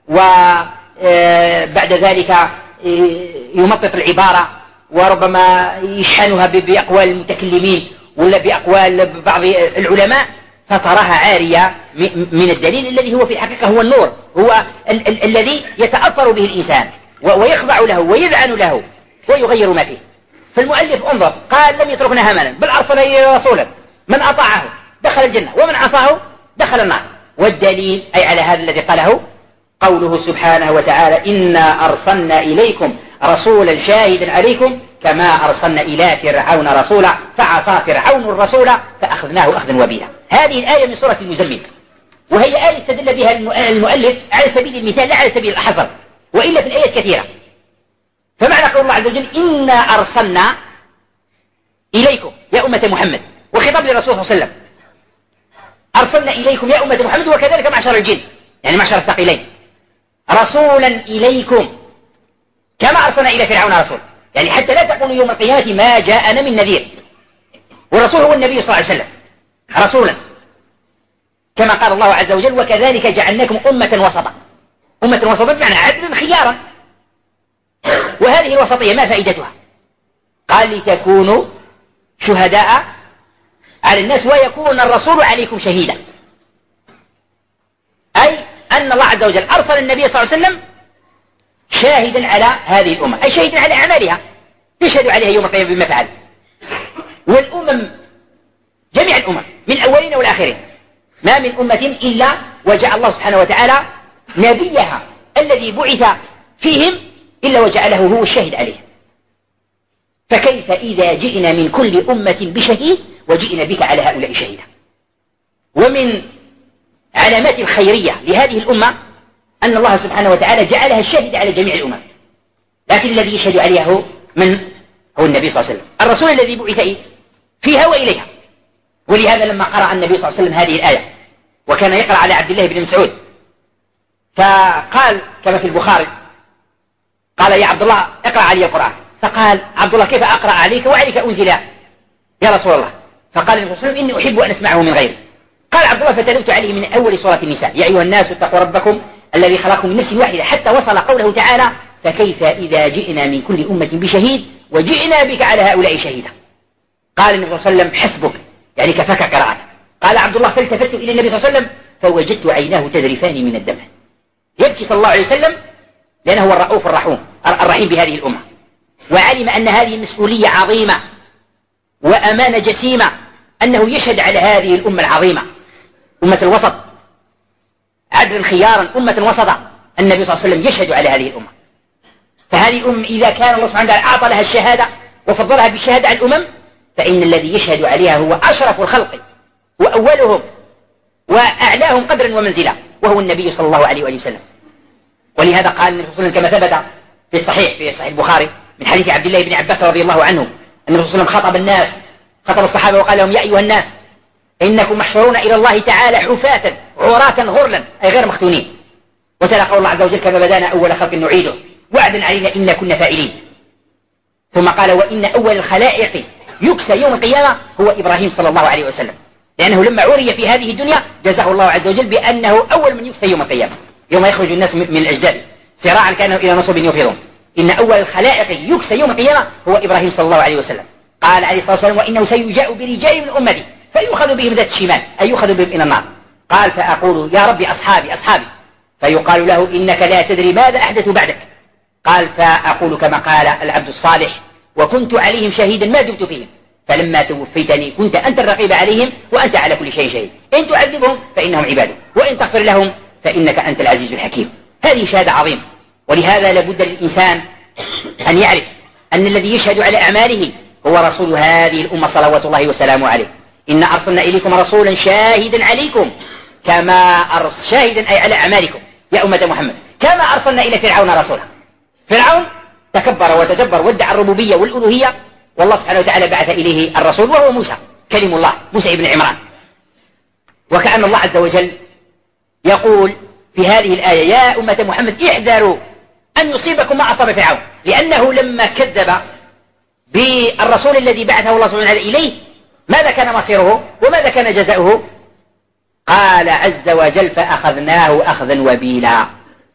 وبعد ذلك يمطط العبارة وربما يشحنها بأقوال المتكلمين ولا بأقوال بعض العلماء، فتراها عارية من الدليل الذي هو في الحقيقة هو النور، هو الذي يتأثر به الإنسان ويخضع له ويذعن له ويغير ما فيه. فالمؤلف انظر قال لم يتركنا هملا بل أرسل إلى رسولا من أطاعه دخل الجنة ومن عصاه دخل النار. والدليل أي على هذا الذي قاله قوله سبحانه وتعالى إنا أرسلنا إليكم رسولا شاهدا عليكم كما أرسلنا إلى فرعون رسولا فعصى فرعون الرسول فأخذناه أخذا وبيلا. هذه الآية من سورة المزمل، وهي آية استدل بها المؤلف على سبيل المثال لا على سبيل الحصر، وإلا في الآيات كثيرة. فمعنى قول الله عز وجل إنا أرسلنا إليكم يا أمة محمد، وخطاب للرسول صلى الله عليه وسلم أرسلنا إليكم يا أمة محمد، وكذلك معشر الجن يعني معشر الثقلين رسولا إليكم كما أرسلنا إلى فرعون رسول، يعني حتى لا تقولوا يوم القيامة ما جاءنا من نذير. والرسول هو النبي صلى الله عليه وسلم رسولا، كما قال الله عز وجل وكذلك جعلناكم أمة وسطا. أمة وسطا بمعنى عدلا خيارا. وهذه الوسطية ما فائدتها؟ قال لتكونوا شهداء على الناس ويكون الرسول عليكم شهيدا، أي أن الله عز وجل أرسل النبي صلى الله عليه وسلم شاهدا على هذه الأمة، أي شاهدا على أعمالها يشهد عليها يوم القيامة بما فعل. والأمم جميع الأمم من الأولين والآخرين ما من أمة إلا وجعل الله سبحانه وتعالى نبيها الذي بعث فيهم إلا وجعله هو الشاهد عليه. فكيف إذا جئنا من كل أمة بشهيد وجئنا بك على هؤلاء شهيدا؟ ومن علامات الخيرية لهذه الأمة أن الله سبحانه وتعالى جعلها الشاهد على جميع الأمم، لكن الذي يشهد عليها من هو النبي صلى الله عليه وسلم، الرسول الذي بعث فيها وإليها. ولهذا لما قرأ النبي صلى الله عليه وسلم هذه الآية وكان يقرأ على عبد الله بن مسعود، فقال كما في البخاري قال يا عبد الله اقرأ علي القرآن، فقال عبد الله كيف أقرأ عليك وعليك أنزل يا رسول الله؟ فقال النبي صلى الله عليه وسلم إني أحب أن أسمعه من غيري. قال عبد الله فتلوت عليه من أول سورة النساء يا أيها الناس اتقوا ربكم الذي خلقكم من نفس واحدة حتى وصل قوله تعالى فكيف إذا جئنا من كل أمة بشهيد وجئنا بك على هؤلاء شهيدا. قال النبي صلى الله عليه وسلم حسبك، يعني كفاك قراءة. قال عبد الله فالتفت إلى النبي صلى الله عليه وسلم فوجدت عيناه تذرفان من الدمع، يبكي صلى الله عليه وسلم لأنه هو الرؤوف الرحيم بهذه الأمة، وعلم أن هذه مسؤولية عظيمة وأمانة جسيمة، أنه يشهد على هذه الأمة العظيمة، أمة الوسط عدلا خيارا، أمة وسطا. النبي صلى الله عليه وسلم يشهد على هذه الأمة، فهذه الأمة إذا كان الله سبحانه وتعالى أعطى لها الشهادة وفضلها بالشهادة على الأمم، فإن الذي يشهد عليها هو أشرف الخلق وأولهم وأعلاهم قدرا ومنزلا، وهو النبي صلى الله عليه وآله وسلم. ولهذا قال النبي صلى الله عليه وسلم كما ثبت في صحيح البخاري من حديث عبد الله بن عباس رضي الله عنه، النبي صلى الله عليه وسلم خطب الصحابة وقال لهم يا أيها الناس إنكم محشرون إلى الله تعالى حفاة عراة غرلا، أي غير مختونين، وتلا قول الله عز وجل كما بدانا أول خلق نعيده وعدا علينا إنا كنا فاعلين. ثم قال وإن أول الخلائق يكسى يوم القيامة هو إبراهيم صلى الله عليه وسلم، لأنه لما عري في هذه الدنيا جزاه الله عز وجل بأنه أول من يكسى يوم القيامة، يوم يخرج الناس من الأجداد سراعا كانوا إلى نصب يفيضون. إن أول الخلائق يكسى يوم القيامة هو إبراهيم صلى الله عليه وسلم. قال عليه الصلاة والسلام وإنه سيجاء برجال من أمتي فيؤخذ بهم ذات الشمال، أي يؤخذ بهم إلى النار. قال فأقول يا ربي أصحابي أصحابي، فيقال له إنك لا تدري ماذا أحدث بعدك. قال فأقول كما قال العبد الصالح وكنت عليهم شهيدا ما دمت فيهم، فلما توفيتني كنت أنت الرقيب عليهم وأنت على كل شيء شهيد، إن تعذبهم فإنهم عبادك وإن تغفر لهم فإنك أنت العزيز الحكيم. هذه شهادة عظيمة، ولهذا لابد للإنسان أن يعرف أن الذي يشهد على أعماله هو رسول هذه الأمة صلوات الله وسلامه عليه. إن أرسلنا إليكم رسولا شاهدا عليكم كما شاهدا أي على أعمالكم يا أمة محمد، كما أرسلنا إلى فرعون رسولا. فرعون تكبر وتجبر وادعى الربوبية والألوهية، والله سبحانه وتعالى بعث إليه الرسول وهو موسى كلم الله، موسى ابن عمران. وكأن الله عز وجل يقول في هذه الآية يا أمة محمد احذروا أن يصيبكم ما أصاب فرعون، لأنه لما كذب بالرسول الذي بعثه الله سبحانه وتعالى إليه ماذا كان مصيره وماذا كان جزاؤه؟ قال عز وجل فأخذناه أخذا وبيلا.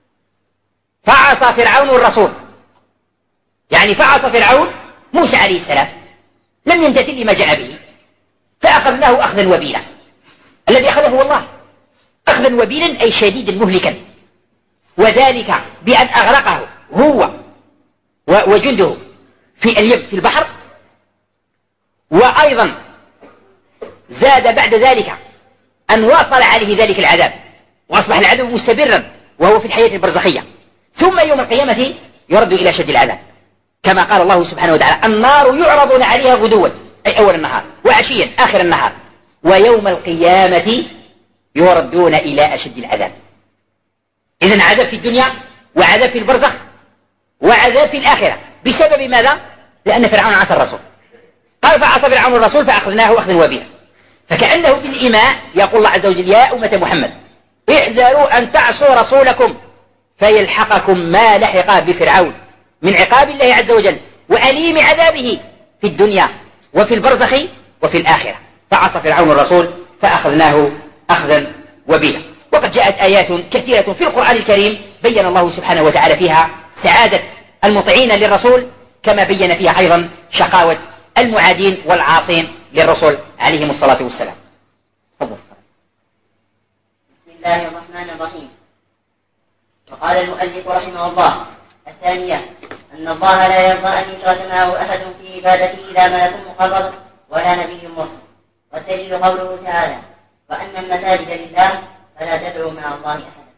فعصى فرعون الرسول، يعني فعصى فرعون موسى عليه السلام، لم يمتثل لما جاء به، فأخذناه أخذا وبيلا. الذي أخذه هو الله أخذا وبيلا أي شديدا مهلكا، وذلك بأن أغرقه هو وجنده في اليم في البحر، وأيضا زاد بعد ذلك أن واصل عليه ذلك العذاب وأصبح العذاب مستمرا وهو في الحياة البرزخية، ثم يوم القيامة يرد إلى شد العذاب كما قال الله سبحانه وتعالى النار يعرضون عليها غدوا أي أول النهار وعشيا آخر النهار ويوم القيامة يردون إلى أشد العذاب. إذن عذاب في الدنيا وعذاب في البرزخ وعذاب في الآخرة بسبب ماذا؟ لأن فرعون عصى الرسول. قال فعصى فرعون الرسول فأخذناه أخذا وبيلا، فكأنه بالإيماء يقول الله عز وجل يا أمة محمد احذروا أن تعصوا رسولكم فيلحقكم ما لحق بفرعون من عقاب الله عز وجل وأليم عذابه في الدنيا وفي البرزخ وفي الآخرة. فعصى فرعون الرسول فأخذناه أخذا وبيلا. وقد جاءت آيات كثيرة في القرآن الكريم بين الله سبحانه وتعالى فيها سعادة المطيعين للرسول، كما بين فيها أيضا شقاوة المعادين والعاصين للرسول عليهم الصلاة والسلام. بسم الله الرحمن الرحيم. وقال المؤلف رحمه الله الثانية أن الله لا يرضى أن يشرك معه أحد في عبادته لا ملك مقرب ولا نبي مرسل، والدليل قوله تعالى وأن المساجد لله فلا تدعوا مع الله أحدا.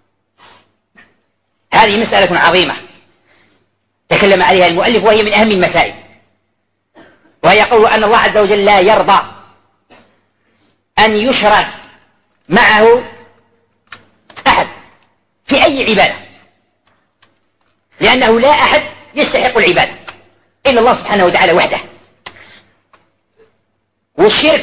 هذه مسألة عظيمة تكلم عليها المؤلف وهي من أهم المسائل، وهي قول أن الله عز وجل لا يرضى أن يشرك معه أحد في أي عبادة، لأنه لا أحد يستحق العبادة إلا الله سبحانه وتعالى وحده. والشرك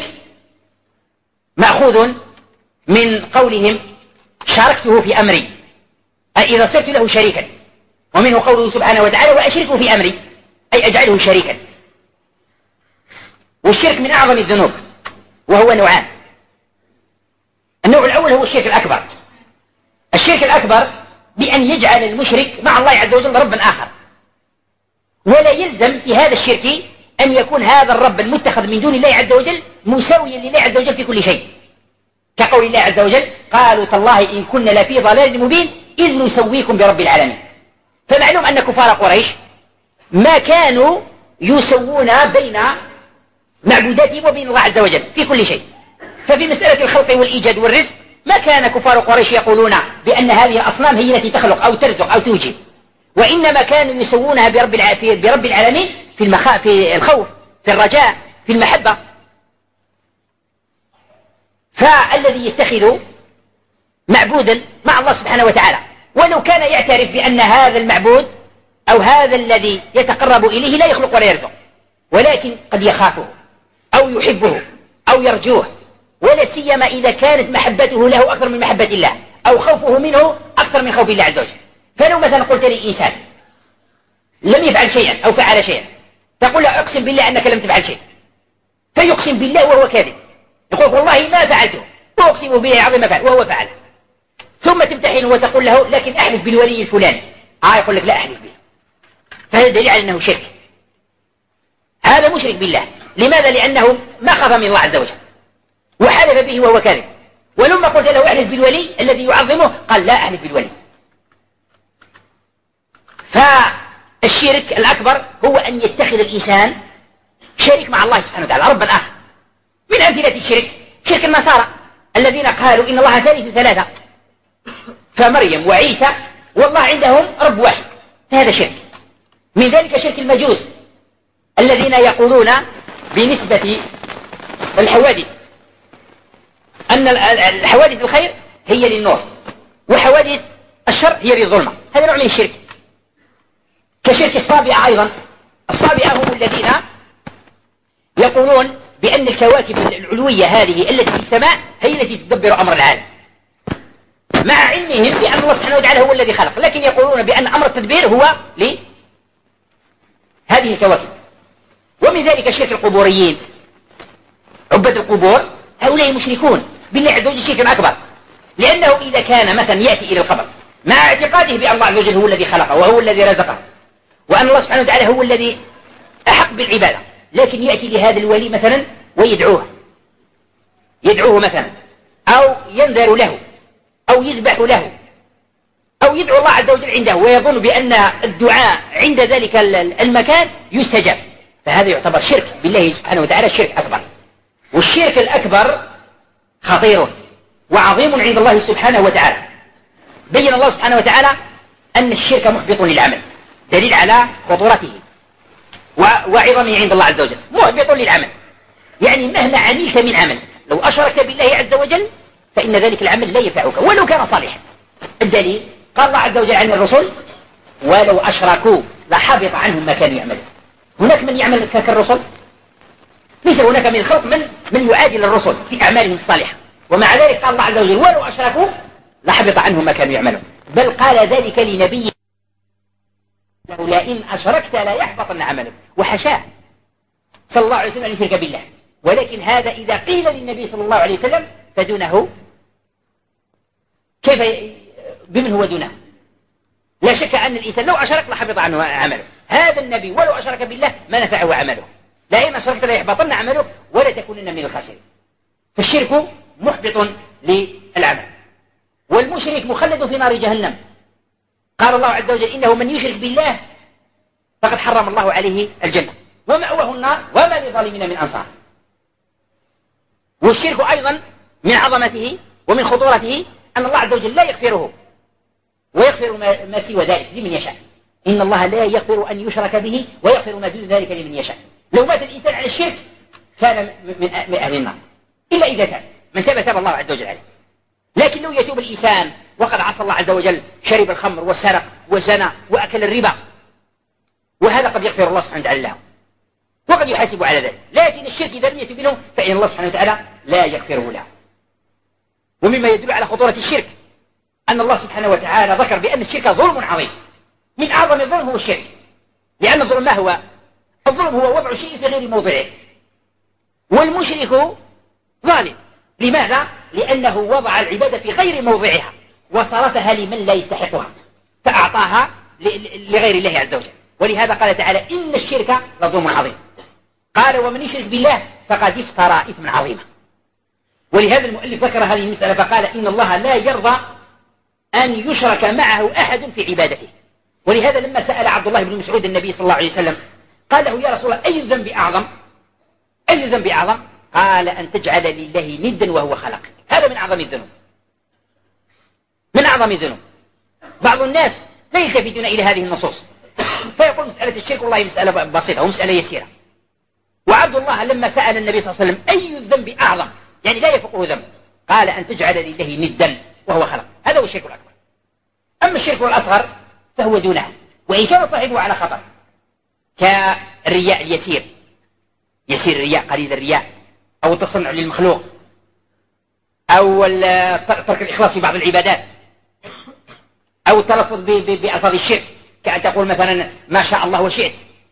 مأخوذ من قولهم شاركته في أمري، أي إذا صرت له شريكا، ومنه قوله سبحانه وتعالى وأشركه في أمري، أي أجعله شريكا. والشرك من أعظم الذنوب، وهو نوعان. النوع الأول هو الشرك الأكبر. الشرك الأكبر بأن يجعل المشرك مع الله عز وجل ربا آخر، ولا يلزم في هذا الشرك أن يكون هذا الرب المتخذ من دون الله عز وجل مساويا لله عز وجل في كل شيء، كقول الله عز وجل قالوا تالله إن كنا لفي ضلال مبين إذ نسويكم برب العالمين. فمعلوم أن كفار قريش ما كانوا يسوون بين معبوداتهم وبين الله عز وجل في كل شيء. ففي مسألة الخلق والإيجاد والرزق ما كان كفار قريش يقولون بأن هذه الأصنام هي التي تخلق أو ترزق أو توجد، وإنما كانوا يسوونها برب العالمين في الخوف، في الرجاء، في المحبة. فالذي يتخذ معبودا مع الله سبحانه وتعالى ولو كان يعترف بأن هذا المعبود أو هذا الذي يتقرب إليه لا يخلق ولا يرزق، ولكن قد يخافه أو يحبه أو يرجوه، ولا سيما إذا كانت محبته له أكثر من محبة الله أو خوفه منه أكثر من خوف الله عز وجل. فلو مثلا قلت لي إنسان لم يفعل شيئا أو فعل شيئا، تقول له أقسم بالله أنك لم تفعل شيء، فيقسم بالله وهو كاذب، يقول والله ما فعلته، وأقسم بالله العظيم ما فعل وهو فعل. ثم تمتحنه وتقول له لكن أحلف بالولي الفلاني، يقول لك لا أحلف به. فهذا دليل على أنه شرك، هذا مشرك بالله. لماذا؟ لأنه ما خاف من الله عز وجل وحلف به وهو كاذب. ولما قلت له أحلف بالولي الذي يعظمه قال لا أحلف بالولي. فالشرك الأكبر هو أن يتخذ الإنسان شريك مع الله سبحانه وتعالى ربا آخر. من أمثلة الشرك شرك النصارى الذين قالوا إن الله ثالث ثلاثة، فمريم وعيسى والله عندهم رب واحد، هذا شرك. من ذلك شرك المجوس الذين يقولون بنسبة الحوادث أن الحوادث الخير هي للنور وحوادث الشر هي للظلمة، هذا نوع من الشرك. كشرك الصابئة أيضا. الصابئة هم الذين يقولون بأن الكواكب العلوية هذه التي في السماء هي التي تدبر أمر العالم، مع علمهم بأن الله سبحانه وتعالى هو الذي خلق، لكن يقولون بأن أمر التدبير هو لهذه الكواكب. ومن ذلك شرك القبوريين، عباد القبور، هؤلاء مشركون بالله عز وجل شركا أكبر، لأنه إذا كان مثلا يأتي إلى القبر مع اعتقاده بأن الله عز وجل هو الذي خلقه وهو الذي رزقه وأن الله سبحانه وتعالى هو الذي أحق بالعبادة، لكن يأتي لهذا الولي مثلا ويدعوه مثلا، أو ينذر له أو يذبح له أو يدعو الله عز وجل عنده ويظن بأن الدعاء عند ذلك المكان يستجاب، فهذا يعتبر شرك بالله سبحانه وتعالى شرك أكبر. والشرك الأكبر خطير وعظيم عند الله سبحانه وتعالى. بين الله سبحانه وتعالى أن الشرك محبط للعمل، دليل على خطورته وعظمه عند الله عز وجل. محبط للعمل يعني مهما عملت من عمل لو أشرك بالله عز وجل فإن ذلك العمل لا ينفعك ولو كان صالحا. الدليل قال الله عز وجل عن الرسل ولو أشركوا لحبط عنهم ما كانوا يعملون. هناك من يعمل كالرسل، ليس هناك من الخلق من يعادل الرسل في أعمالهم الصالحة، ومع ذلك قال الله عز وجل ولو أشركوا لحبط عنهم ما كانوا يعملون. بل قال ذلك لنبي له لئن أشركت لا يحبطن عملك، وحشاه صلى الله عليه وسلم أن يشرك بالله. ولكن هذا إذا قيل للنبي صلى الله عليه وسلم فدونه كيف بمن هو دونه؟ لا شك أن الإنسان لو أشرك لحبط عنه عمله. هذا النبي ولو أشرك بالله ما نفعه عمله، لئن أشركت لا يحبطن عمله ولا تكونن من الخاسرين. فالشرك محبط للعمل، والمشرك مخلد في نار جهنم. قال الله عز وجل إنه من يشرك بالله فقد حرم الله عليه الجنة ومأواه النار وما للظالمين من أنصار. والشرك أيضا من عظمته ومن خطورته أن الله عز وجل لا يغفره ويغفر ما سوى ذلك لمن يشاء. إن الله لا يغفر أن يشرك به ويغفر ما دون ذلك لمن يشاء. لو مات الإنسان على الشرك كان من أهل النار إلا إذا تاب، من تاب الله عز وجل عليه. لكن لو يتوب الإنسان وقد عصى الله عز وجل، شرب الخمر وسرق وزنى وأكل الربا وهذا قد يغفر الله سبحانه وتعالى له وقد يحاسب على ذلك. لكن الشرك إذا لم يتب منه فإن الله سبحانه وتعالى لا يغفره له. ومما يدل على خطورة الشرك أن الله سبحانه وتعالى ذكر بأن الشرك ظلم عظيم، من أعظم الظلم هو الشرك، لأن الظلم ما هو؟ الظلم هو وضع شيء في غير موضعه، والمشرك ظالم. لماذا؟ لأنه وضع العبادة في غير موضعها وصرفها لمن لا يستحقها فأعطاها لغير الله عز وجل. ولهذا قال تعالى إن الشرك لظلم عظيم. قال ومن يشرك بالله فقد افترى إثما عظيما. ولهذا المؤلف ذكر هذه المسألة فقال إن الله لا يرضى أن يشرك معه أحد في عبادته. ولهذا لما سأل عبد الله بن مسعود النبي صلى الله عليه وسلم قال له يا رسول الله أي الذنب أعظم؟ أي الذنب أعظم؟ قال أن تجعل لله ندا وهو خلقك. هذا من أعظم الذنوب، من أعظم الذنوب. بعض الناس لا يلتفتون إلى هذه النصوص فيقول مسألة الشرك والله مسألة بسيطة ومسألة يسيرة. وعبد الله لما سأل النبي صلى الله عليه وسلم أي الذنب أعظم يعني لا يفقه ذنب قال أن تجعل لله ندا وهو خلق. هذا هو الشرك الأكبر. أما الشرك الأصغر فهو دونه وإن كان صاحبه على خطر كالرياء اليسير، يسير الرياء قليل الرياء، أو التصنع للمخلوق، أو ترك الإخلاص في بعض العبادات، أو التلفظ بألفاظ الشرك كأن تقول مثلا ما شاء الله وشئت،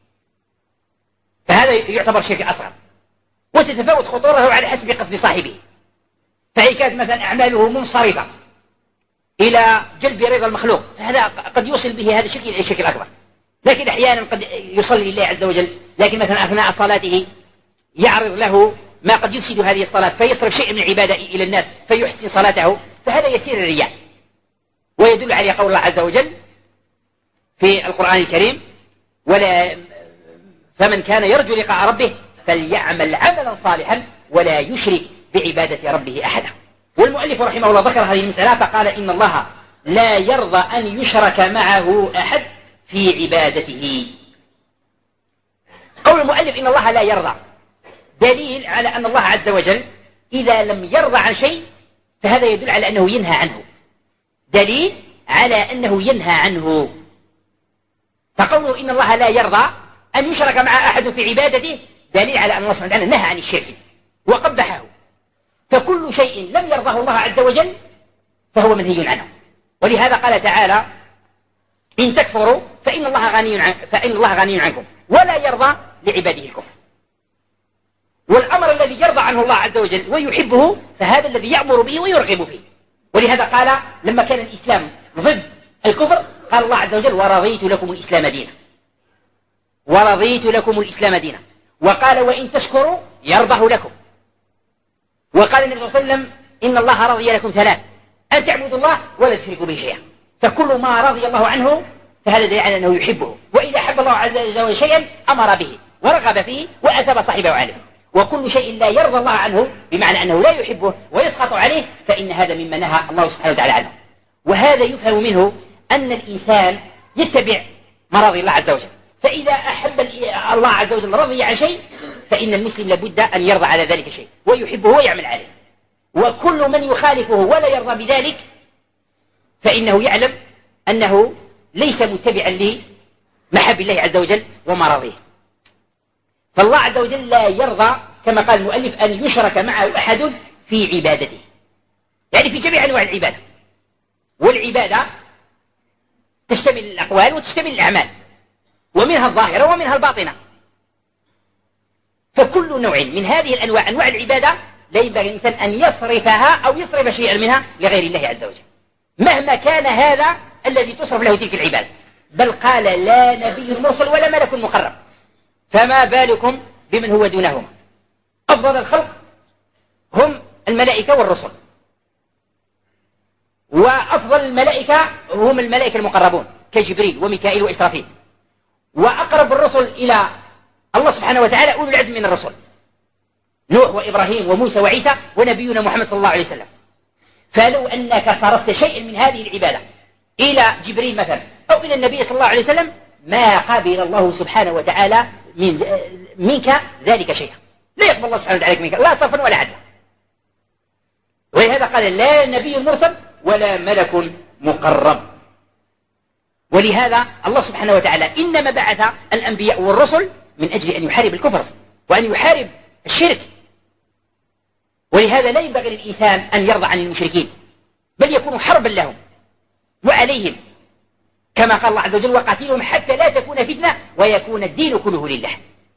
فهذا يعتبر شرك أصغر وتتفاوت خطورته على حسب قصد صاحبه. فإن كانت مثلا أعماله منصرفة إلى جلب رضا المخلوق فهذا قد يوصل به هذا الشرك إلى الشرك الأكبر. لكن أحيانا قد يصلي لله عز وجل لكن مثلا أثناء صلاته يعرض له ما قد يفسد هذه الصلاة فيصرف شيء من العبادة إلى الناس فيحسن صلاته، فهذا يسير الرياء. ويدل عليه قول الله عز وجل في القرآن الكريم فمن كان يرجو لقاء ربه فليعمل عملا صالحا ولا يشرك بعبادة ربه أحدا. والمؤلف رحمه الله ذكر هذه المسألة فقال إن الله لا يرضى أن يشرك معه أحد في عبادته. قول المؤلف إن الله لا يرضى دليل على أن الله عز وجل إذا لم يرضى عن شيء فهذا يدل على أنه ينهى عنه، دليل على أنه ينهى عنه. فقوله إن الله لا يرضى أن يشرك مع أحد في عبادته دليل على أن الله سبحانه وتعالى نهى عن الشرك وقبحه. فكل شيء لم يرضاه الله عز وجل فهو منهي عنه. ولهذا قال تعالى إن تكفروا فإن الله غني عنكم ولا يرضى لعباده الكفر. والأمر الذي يرضى عنه الله عز وجل ويحبه فهذا الذي يأمر به ويرغب فيه. ولهذا قال لما كان الإسلام ضد الكفر قال الله عز وجل ورضيت لكم الإسلام دينا، ورضيت لكم الإسلام دينا. وقال وإن تشكروا يرضه لكم. وقال النبي صلى الله عليه وسلم إن الله رضي لكم ثلاث أن تعبدوا الله ولا تشركوا به شيئا. فكل ما رضي الله عنه فهذا دليل على أنه يحبه، وإذا أحب الله عز وجل شيئا أمر به ورغب فيه وأثاب صاحبه عليه. وكل شيء لا يرضى الله عنه بمعنى أنه لا يحبه ويسخط عليه فإن هذا مما نهى الله سبحانه وتعالى عنه. وهذا يفهم منه أن الإنسان يتبع مراضي الله عز وجل. فإذا أحب الله عز وجل رضي عن شيء فإن المسلم لابد أن يرضى على ذلك شيء ويحبه ويعمل عليه. وكل من يخالفه ولا يرضى بذلك فإنه يعلم أنه ليس متبعا لمحب الله عز وجل ومراضيه. فالله عز وجل لا يرضى كما قال المؤلف أن يشرك معه أحد في عبادته، يعني في جميع أنواع العبادة. والعبادة تشتمل الأقوال وتشتمل الأعمال ومنها الظاهرة ومنها الباطنة. فكل نوع من هذه الأنواع أنواع العبادة لا ينبغي الإنسان أن يصرفها أو يصرف شيئا منها لغير الله عز وجل مهما كان هذا الذي تصرف له تلك العبادة. بل قال لا نبي مرسل ولا ملك مقرب، فما بالكم بمن هو دونهما. أفضل الخلق هم الملائكة والرسل، وأفضل الملائكة هم الملائكة المقربون كجبريل وميكائيل وإسرافيل. وأقرب الرسل إلى الله سبحانه وتعالى أولو العزم من الرسل نوح وإبراهيم وموسى وعيسى ونبينا محمد صلى الله عليه وسلم. فلو أنك صرفت شيئا من هذه العبادة إلى جبريل مثلا أو إلى النبي صلى الله عليه وسلم ما قبل الله سبحانه وتعالى منك ذلك شيئا. لا يقبل الله سبحانه وتعالى منك لا صرفا ولا عدلا. ولهذا قال لا نبي مرسل ولا ملك مقرب. ولهذا الله سبحانه وتعالى إنما بعث الأنبياء والرسل من أجل أن يحارب الكفر وأن يحارب الشرك. ولهذا لا ينبغي للإنسان أن يرضى عن المشركين، بل يكون حربا لهم وعليهم، كما قال الله عز وجل: وقاتلهم حتى لا تكون فتنة ويكون الدين كله لله.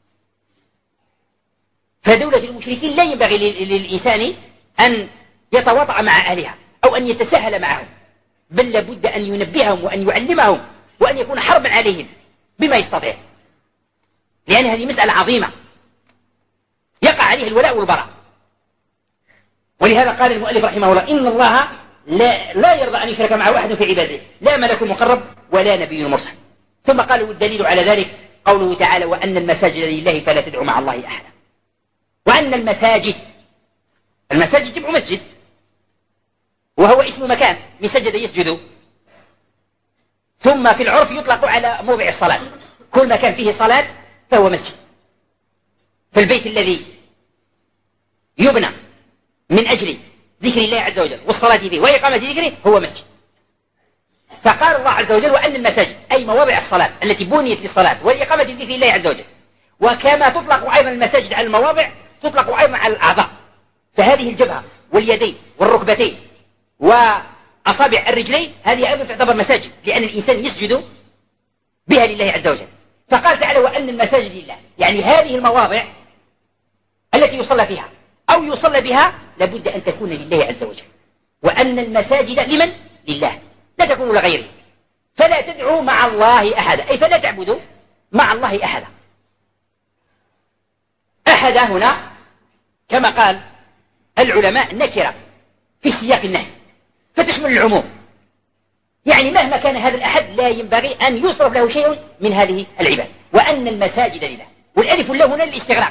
فدولة المشركين لا ينبغي للإنسان أن يتواطأ مع أهلها أو أن يتساهل معهم، بل لابد أن ينبههم وأن يعلمهم وأن يكون حربا عليهم بما يستطيع، لأن هذه مسألة عظيمة يقع عليها الولاء والبراء. ولهذا قال المؤلف رحمه الله: إن الله لا يرضى أن يشرك معه أحد في عباده، لا ملك مقرب ولا نبي مرسل. ثم قالوا الدليل على ذلك قوله تعالى: وأن المساجد لله فلا تدعوا مع الله أحدا. وأن المساجد جمع مسجد، وهو اسم مكان من سجد يسجد. ثم في العرف يطلق على موضع الصلاة، كل مكان فيه صلاة فهو مسجد. فالبيت الذي يبنى من أجل ذكر الله عز وجل والصلاة فيه وإقامة ذكره هو مسجد. فقال الله عز وجل: وأن المساجد، أي مواضع الصلاة التي بنيت للصلاة وإقامة ذكر الله عز وجل. وكما تطلق أيضا المساجد على المواضع تطلق أيضا على الأعضاء، فهذه الجبهة واليدين والركبتين وأصابع الرجلين هذه أيضا تعتبر مساجد، لأن الإنسان يسجد بها لله عز وجل. فقال تعالى: وأن المساجد لله، يعني هذه المواضع التي يصلى فيها أو يصلى بها لابد أن تكون لله عز وجل. وأن المساجد لمن؟ لله، لا تكون لغيره. فلا تدعوا مع الله أحدا، أي فلا تعبدوا مع الله أحدا. أحد هنا كما قال العلماء نكرة في سياق النهي فتشمل العموم، يعني مهما كان هذا الأحد لا ينبغي أن يصرف له شيء من هذه العباد. وأن المساجد لله، والألف له هنا للاستغراق.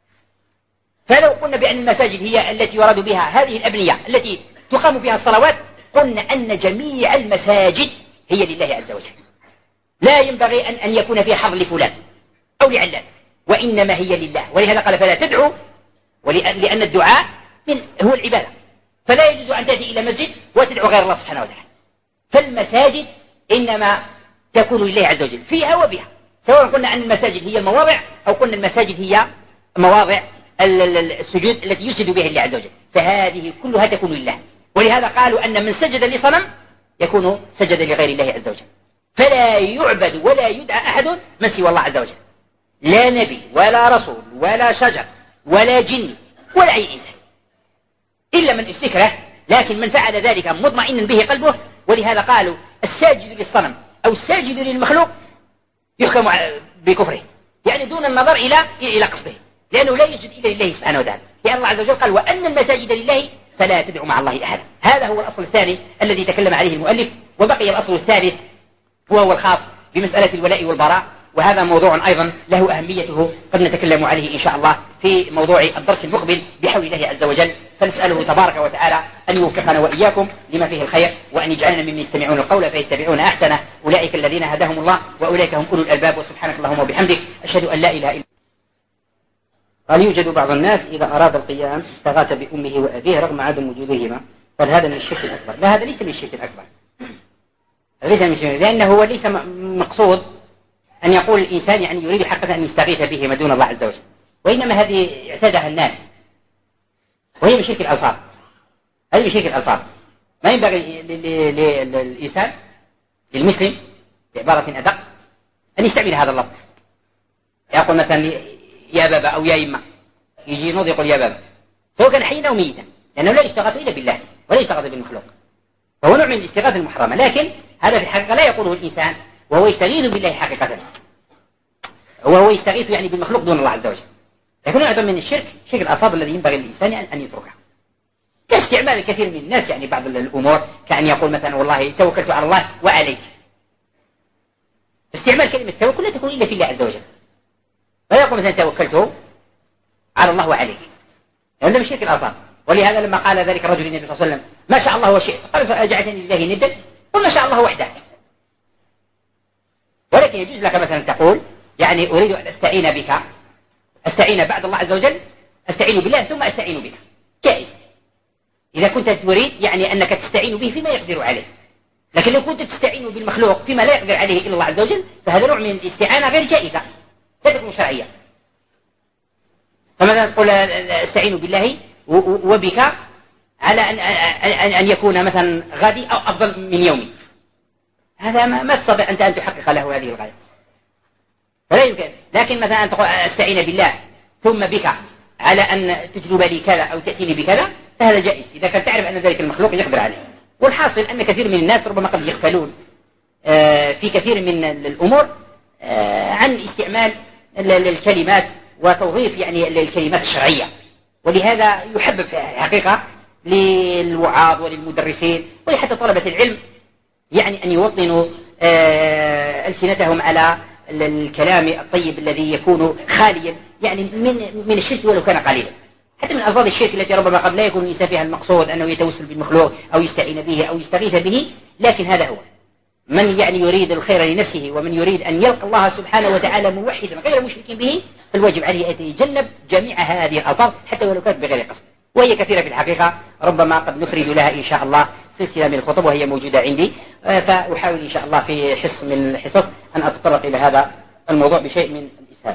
فلو قلنا بأن المساجد هي التي يراد بها هذه الأبنية التي تقام فيها الصلوات، قلنا أن جميع المساجد هي لله عز وجل، لا ينبغي أن يكون فيها حظ لفلان أو لعلان، وإنما هي لله. ولهذا قال: فلا تدعوا، لأن الدعاء هو العبادة، فلا يجوز أن تأتي إلى مسجد وتدعو غير الله سبحانه وتعالى. فالمساجد إنما تكون لله عز وجل فيها وبها، سواء قلنا أن المساجد هي المواضع أو قلنا المساجد هي مواضع السجود التي يسجد بها لله عز وجل، فهذه كلها تكون لله. ولهذا قالوا أن من سجد لصنم يكون سجد لغير الله عز وجل. فلا يعبد ولا يدعى أحد من سوى الله عز وجل، لا نبي ولا رسول ولا شجر ولا جن ولا أي إنسان، إلا من استكره، لكن من فعل ذلك مطمئنا به قلبه. ولهذا قالوا: الساجد للصنم أو الساجد للمخلوق يحكم بكفره، يعني دون النظر إلى قصده، لأنه لا يسجد إلا لله سبحانه وتعالى، لأن الله عز وجل قال: وأن المساجد لله فلا تدعوا مع الله أحدا. هذا هو الأصل الثاني الذي تكلم عليه المؤلف. وبقي الأصل الثالث وهو الخاص بمسألة الولاء والبراء، وهذا موضوع أيضا له أهميته قد نتكلم عليه إن شاء الله في موضوع الدرس المقبل بحول الله عز وجل. فنسأله تبارك وتعالى أن يوفقنا وإياكم لما فيه الخير، وأن يجعلنا ممن يستمعون القول فيتبعون أحسنه. أولئك الذين هداهم الله وأولئك هم أولو الألباب. وسبحانك اللهم وبحمدك أشهد أن لا إله إلا أنت. قال: يوجد بعض الناس إذا أراد القيام استغاث بأمه وأبيه رغم عدم وجودهما، قال: هذا من الشرك الأكبر. لا، هذا ليس من الشرك الأكبر، ليس من الشرك، لأنه هو ليس مقصود أن يقول الإنسان يعني يريد حقا أن يستغيث بهما دون الله عز وجل، وإنما هذه اعتادها الناس، وهي من شرك الألفاظ. هذه من شرك الألفاظ. ما ينبغي للإنسان للمسلم بعبارة أدق أن يستعمل هذا اللفظ، يقول مثلا يا بابا أو يا إما، يجي نوض يقول يا بابا، سواء كان حيا أو ميتا، لأنه لا يستغاث إلا بالله ولا يستغاث بالمخلوق، فهو نوع من الاستغاثة المحرمة. لكن هذا في الحقيقة لا يقوله الإنسان وهو يستغيث بالله حقيقة، وهو يستغيث يعني بالمخلوق دون الله عز وجل. لكن أيضا من الشرك شرك الألفاظ الذي ينبغي للإنسان أن يتركه، كاستعمال الكثير من الناس يعني بعض الأمور، كأن يقول مثلا والله توكلت على الله وعليك. استعمال كلمة توكل لا تكون إلا في الله عز وجل، ولا يقول مثلا توكلت على الله وعليك، لأن هذا من شرك الألفاظ. ولهذا لما قال ذلك الرجل للنبي صلى الله عليه وسلم: ما شاء الله وشئت، قال: فأجعلتني لله ندا؟ قل ما شاء الله وحده. ولكن يجوز لك مثلا تقول يعني أريد أن أستعين بك، أستعين بعد الله عز وجل، أستعين بالله ثم أستعين بك، جائز إذا كنت تريد يعني أنك تستعين به فيما يقدر عليه. لكن لو كنت تستعين بالمخلوق فيما لا يقدر عليه إلا الله عز وجل فهذا نوع من الاستعانة غير جائزة لا تكون شرعية. فماذا تقول استعين بالله وبك على أن يكون مثلا غدي أو أفضل من يومي، هذا ما تستطيع أنت أن تحقق له هذه الغاية، فلا يمكن. لكن مثلا أن تقول أستعين بالله ثم بك على أن تجلب لي كذا أو تأتيني بكذا، فهذا جائز إذا كنت تعرف أن ذلك المخلوق يقدر عليه. والحاصل أن كثير من الناس ربما قد يغفلون في كثير من الأمور عن استعمال الكلمات وتوظيف يعني الكلمات الشرعية، ولهذا يحبب في الحقيقة للوعاظ وللمدرسين ولحتى طلبة العلم يعني أن يوطنوا ألسنتهم على الكلام الطيب الذي يكون خاليا يعني من الشرك ولو كان قليلا، حتى من ألفاظ الشرك التي ربما قد لا يكون الإنسان فيها المقصود أنه يتوسل بالمخلوق أو يستعين به أو يستغيث به، لكن هذا هو من يعني يريد الخير لنفسه ومن يريد أن يلقى الله سبحانه وتعالى موحدا غير مشرك به، فالواجب عليه أن يتجنب جميع هذه الألفاظ حتى ولو كانت بغير قصد، وهي كثيرة في الحقيقة. ربما قد نفرد لها إن شاء الله سلسلة من الخطب وهي موجودة عندي، فأحاول إن شاء الله في حصة من الحصص أن أتطرق إلى هذا الموضوع بشيء من الإسهال.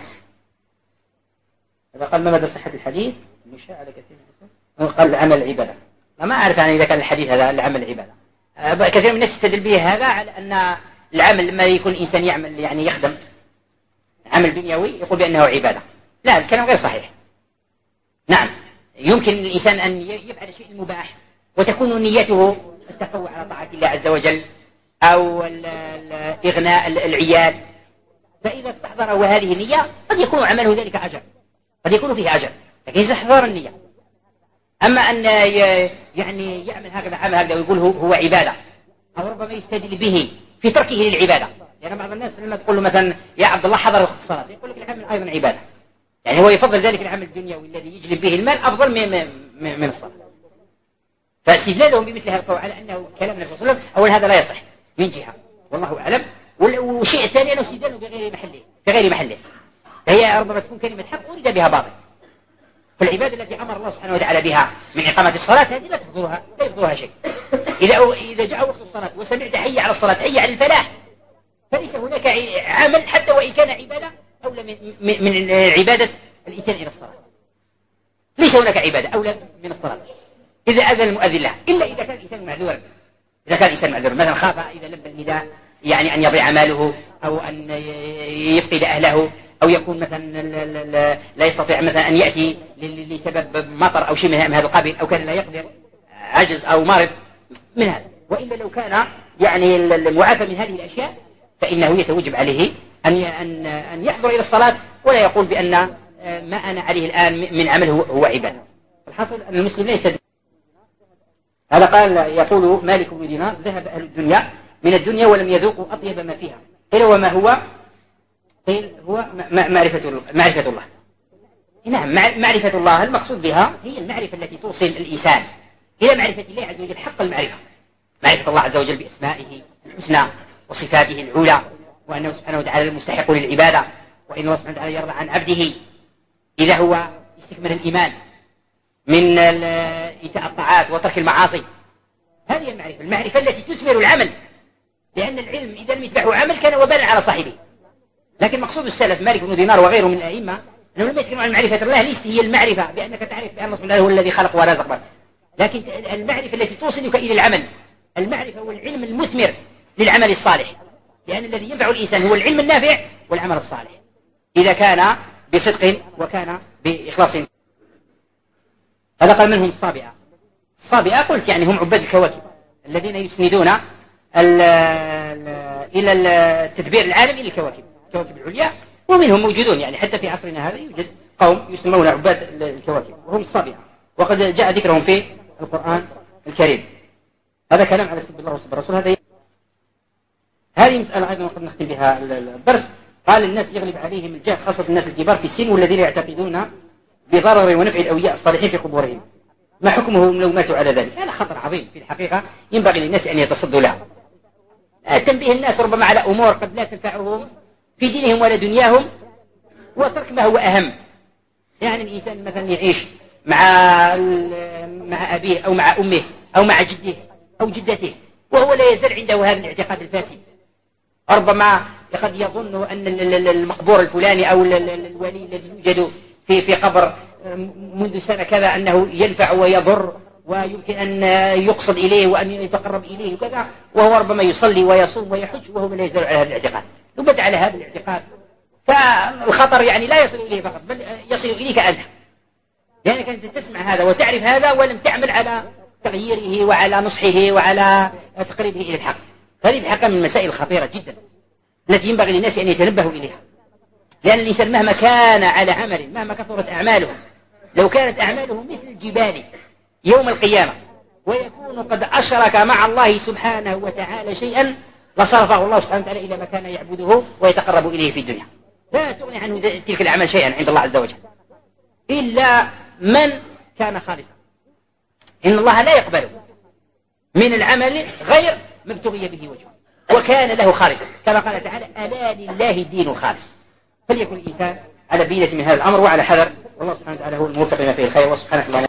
إذا قال ما مدى صحة الحديث مشاع على كثير من الناس قال عمل العبادة، ما أعرف يعني إذا كان الحديث هذا العمل العبادة. كثير من الناس يستدل به هذا على أن العمل لما يكون الإنسان يعمل يعني يخدم عمل دنيوي يقول بأنه عبادة. لا، الكلام غير صحيح. نعم يمكن الإنسان أن يفعل شيء مباح وتكون نيته التقوى على طاعة الله عز وجل أو إغناء العيال، فإذا استحضره هذه النية قد يكون عمله ذلك أجر، قد يكون فيه أجر، لكن استحضار النية. أما أن يعني يعمل هكذا عمل هكذا ويقول هو عبادة، أو ربما يستدل به في تركه للعبادة، يعني بعض الناس لما تقول له مثلا يا عبد الله حضر وقت الصلاة يقول لك العمل أيضا عبادة، يعني هو يفضل ذلك العمل الدنيوي الذي يجلب به المال أفضل من الصلاة. فاستدلالهم بمثل هذا القول على أنه كلام النبي صلى الله عليه وسلم أول هذا لا يصح من جهة والله أعلم، والشيء الثاني أنه استدلاله بغير محله فهي ربما تكون كلمة حق أريد بها باطل. فالعبادة التي أمر الله سبحانه وتعالى بها من إقامة الصلاة هذه لا يفضلها شيء. إذا جاء وقت الصلاة وسمعت حي على الصلاة حي على الفلاح فليس هناك عمل حتى وإن كان عبادة أولى من عبادة الإتيان إلى الصلاة. ليس هناك عبادة أولى من الصلاة إذا أذن المؤذن لها، إلا إذا كان الإنسان معذورا. إذا كان الإنسان معذورا مثلا خاف إذا لبى النداء يعني أن يضيع ماله أو أن يفقد أهله أو يكون مثلا لا يستطيع مثلا أن يأتي لسبب مطر أو شيء من هذا القبيل، أو كان لا يقدر عجز أو مرض من هذا. وإلا لو كان يعني المعافى من هذه الأشياء فإنه يتوجب عليه أن يحضر إلى الصلاة ولا يقول بأن ما أنا عليه الآن من عمل هو عبادة. الحاصل أن المسلم ليس هذا. قال يقول مالك بن دينار ذهب أهل الدنيا من الدنيا ولم يذوقوا أطيب ما فيها، قيل وما هو؟ قيل هو معرفة الله. نعم معرفة الله المقصود بها هي المعرفة التي توصل الإنسان إلى معرفة الله عز وجل حق المعرفة، معرفة الله عز وجل بأسمائه الحسنى وصفاته العلى، وأنه سبحانه وتعالى المستحق للعبادة، وإن الله سبحانه وتعالى يرضى عن عبده إذا هو استكمل الإيمان من إيتاء الطاعات وترك المعاصي. هذه المعرفة التي تثمر العمل، لأن العلم إذا لم يتبعه عمل كان وبالا على صاحبه. لكن مقصود السلف مالك بن دينار وغيره من الأئمة أنهم لما يتكلمون عن معرفة الله ليست هي المعرفة بأنك تعرف بأن الله سبحانه هو الذي خلق ورزق بك، لكن المعرفة التي توصلك إلى العمل، المعرفة والعلم المثمر للعمل الصالح، لأن الذي ينفع الإنسان هو العلم النافع والعمل الصالح إذا كان بصدق وكان بإخلاص. هذا قال منهم الصابئة قلت يعني هم عباد الكواكب الذين يسندون إلى التدبير العالم إلى الكواكب العليا، ومنهم موجودون يعني حتى في عصرنا هذا يوجد قوم يسمون عباد الكواكب وهم الصابئة، وقد جاء ذكرهم في القرآن الكريم. هذا كلام على سب الله وسب الرسول. هذه مسألة أيضا وقد نختم بها الدرس. قال الناس يغلب عليهم الجهل خاصة الناس الكبار في السن والذين يعتقدون بضرر ونفع الأولياء الصالحين في قبورهم، ما حكمهم لو ماتوا على ذلك؟ هذا خطر عظيم في الحقيقة ينبغي للناس أن يتصدوا له. تنبيه الناس ربما على أمور قد لا تنفعهم في دينهم ولا دنياهم، وترك ما هو أهم. يعني الإنسان مثلا يعيش مع أبيه أو مع أمه أو مع جده أو جدته وهو لا يزال عنده هذا الاعتقاد الفاسد. ربما قد يظن أن المقبور الفلاني أو الولي الذي يوجد في قبر منذ سنة كذا أنه ينفع ويضر ويمكن أن يقصد إليه وأن يتقرب إليه وكذا، وهو ربما يصلي ويصوم ويحج وهو لا يزال على هذا الاعتقاد. نبت على هذا الاعتقاد، فالخطر يعني لا يصل إليه فقط بل يصل إليك أنت، لأنك أنت تسمع هذا وتعرف هذا ولم تعمل على تغييره وعلى نصحه وعلى تقريبه إلى الحق. هذه بحقا من المسائل الخطيرة جدا التي ينبغي للناس أن يتنبهوا إليها، لأن الإنسان مهما كان على عمل، مهما كثرت أعماله، لو كانت أعماله مثل الجبال يوم القيامة ويكون قد أشرك مع الله سبحانه وتعالى شيئا لصرفه الله سبحانه وتعالى إلى ما كان يعبده ويتقرب إليه في الدنيا. لا تغني عنه تلك الأعمال شيئا عند الله عز وجل إلا من كان خالصا. إن الله لا يقبل من العمل غير ما ابتغي به وجهه وكان له خالصا، كما قال تعالى: ألا لله الدين الخالص. فليكن الإنسان على بينة من هذا الأمر وعلى حذر، والله سبحانه وتعالى هو الموفق لما فيه الخير. وسبحانك اللهم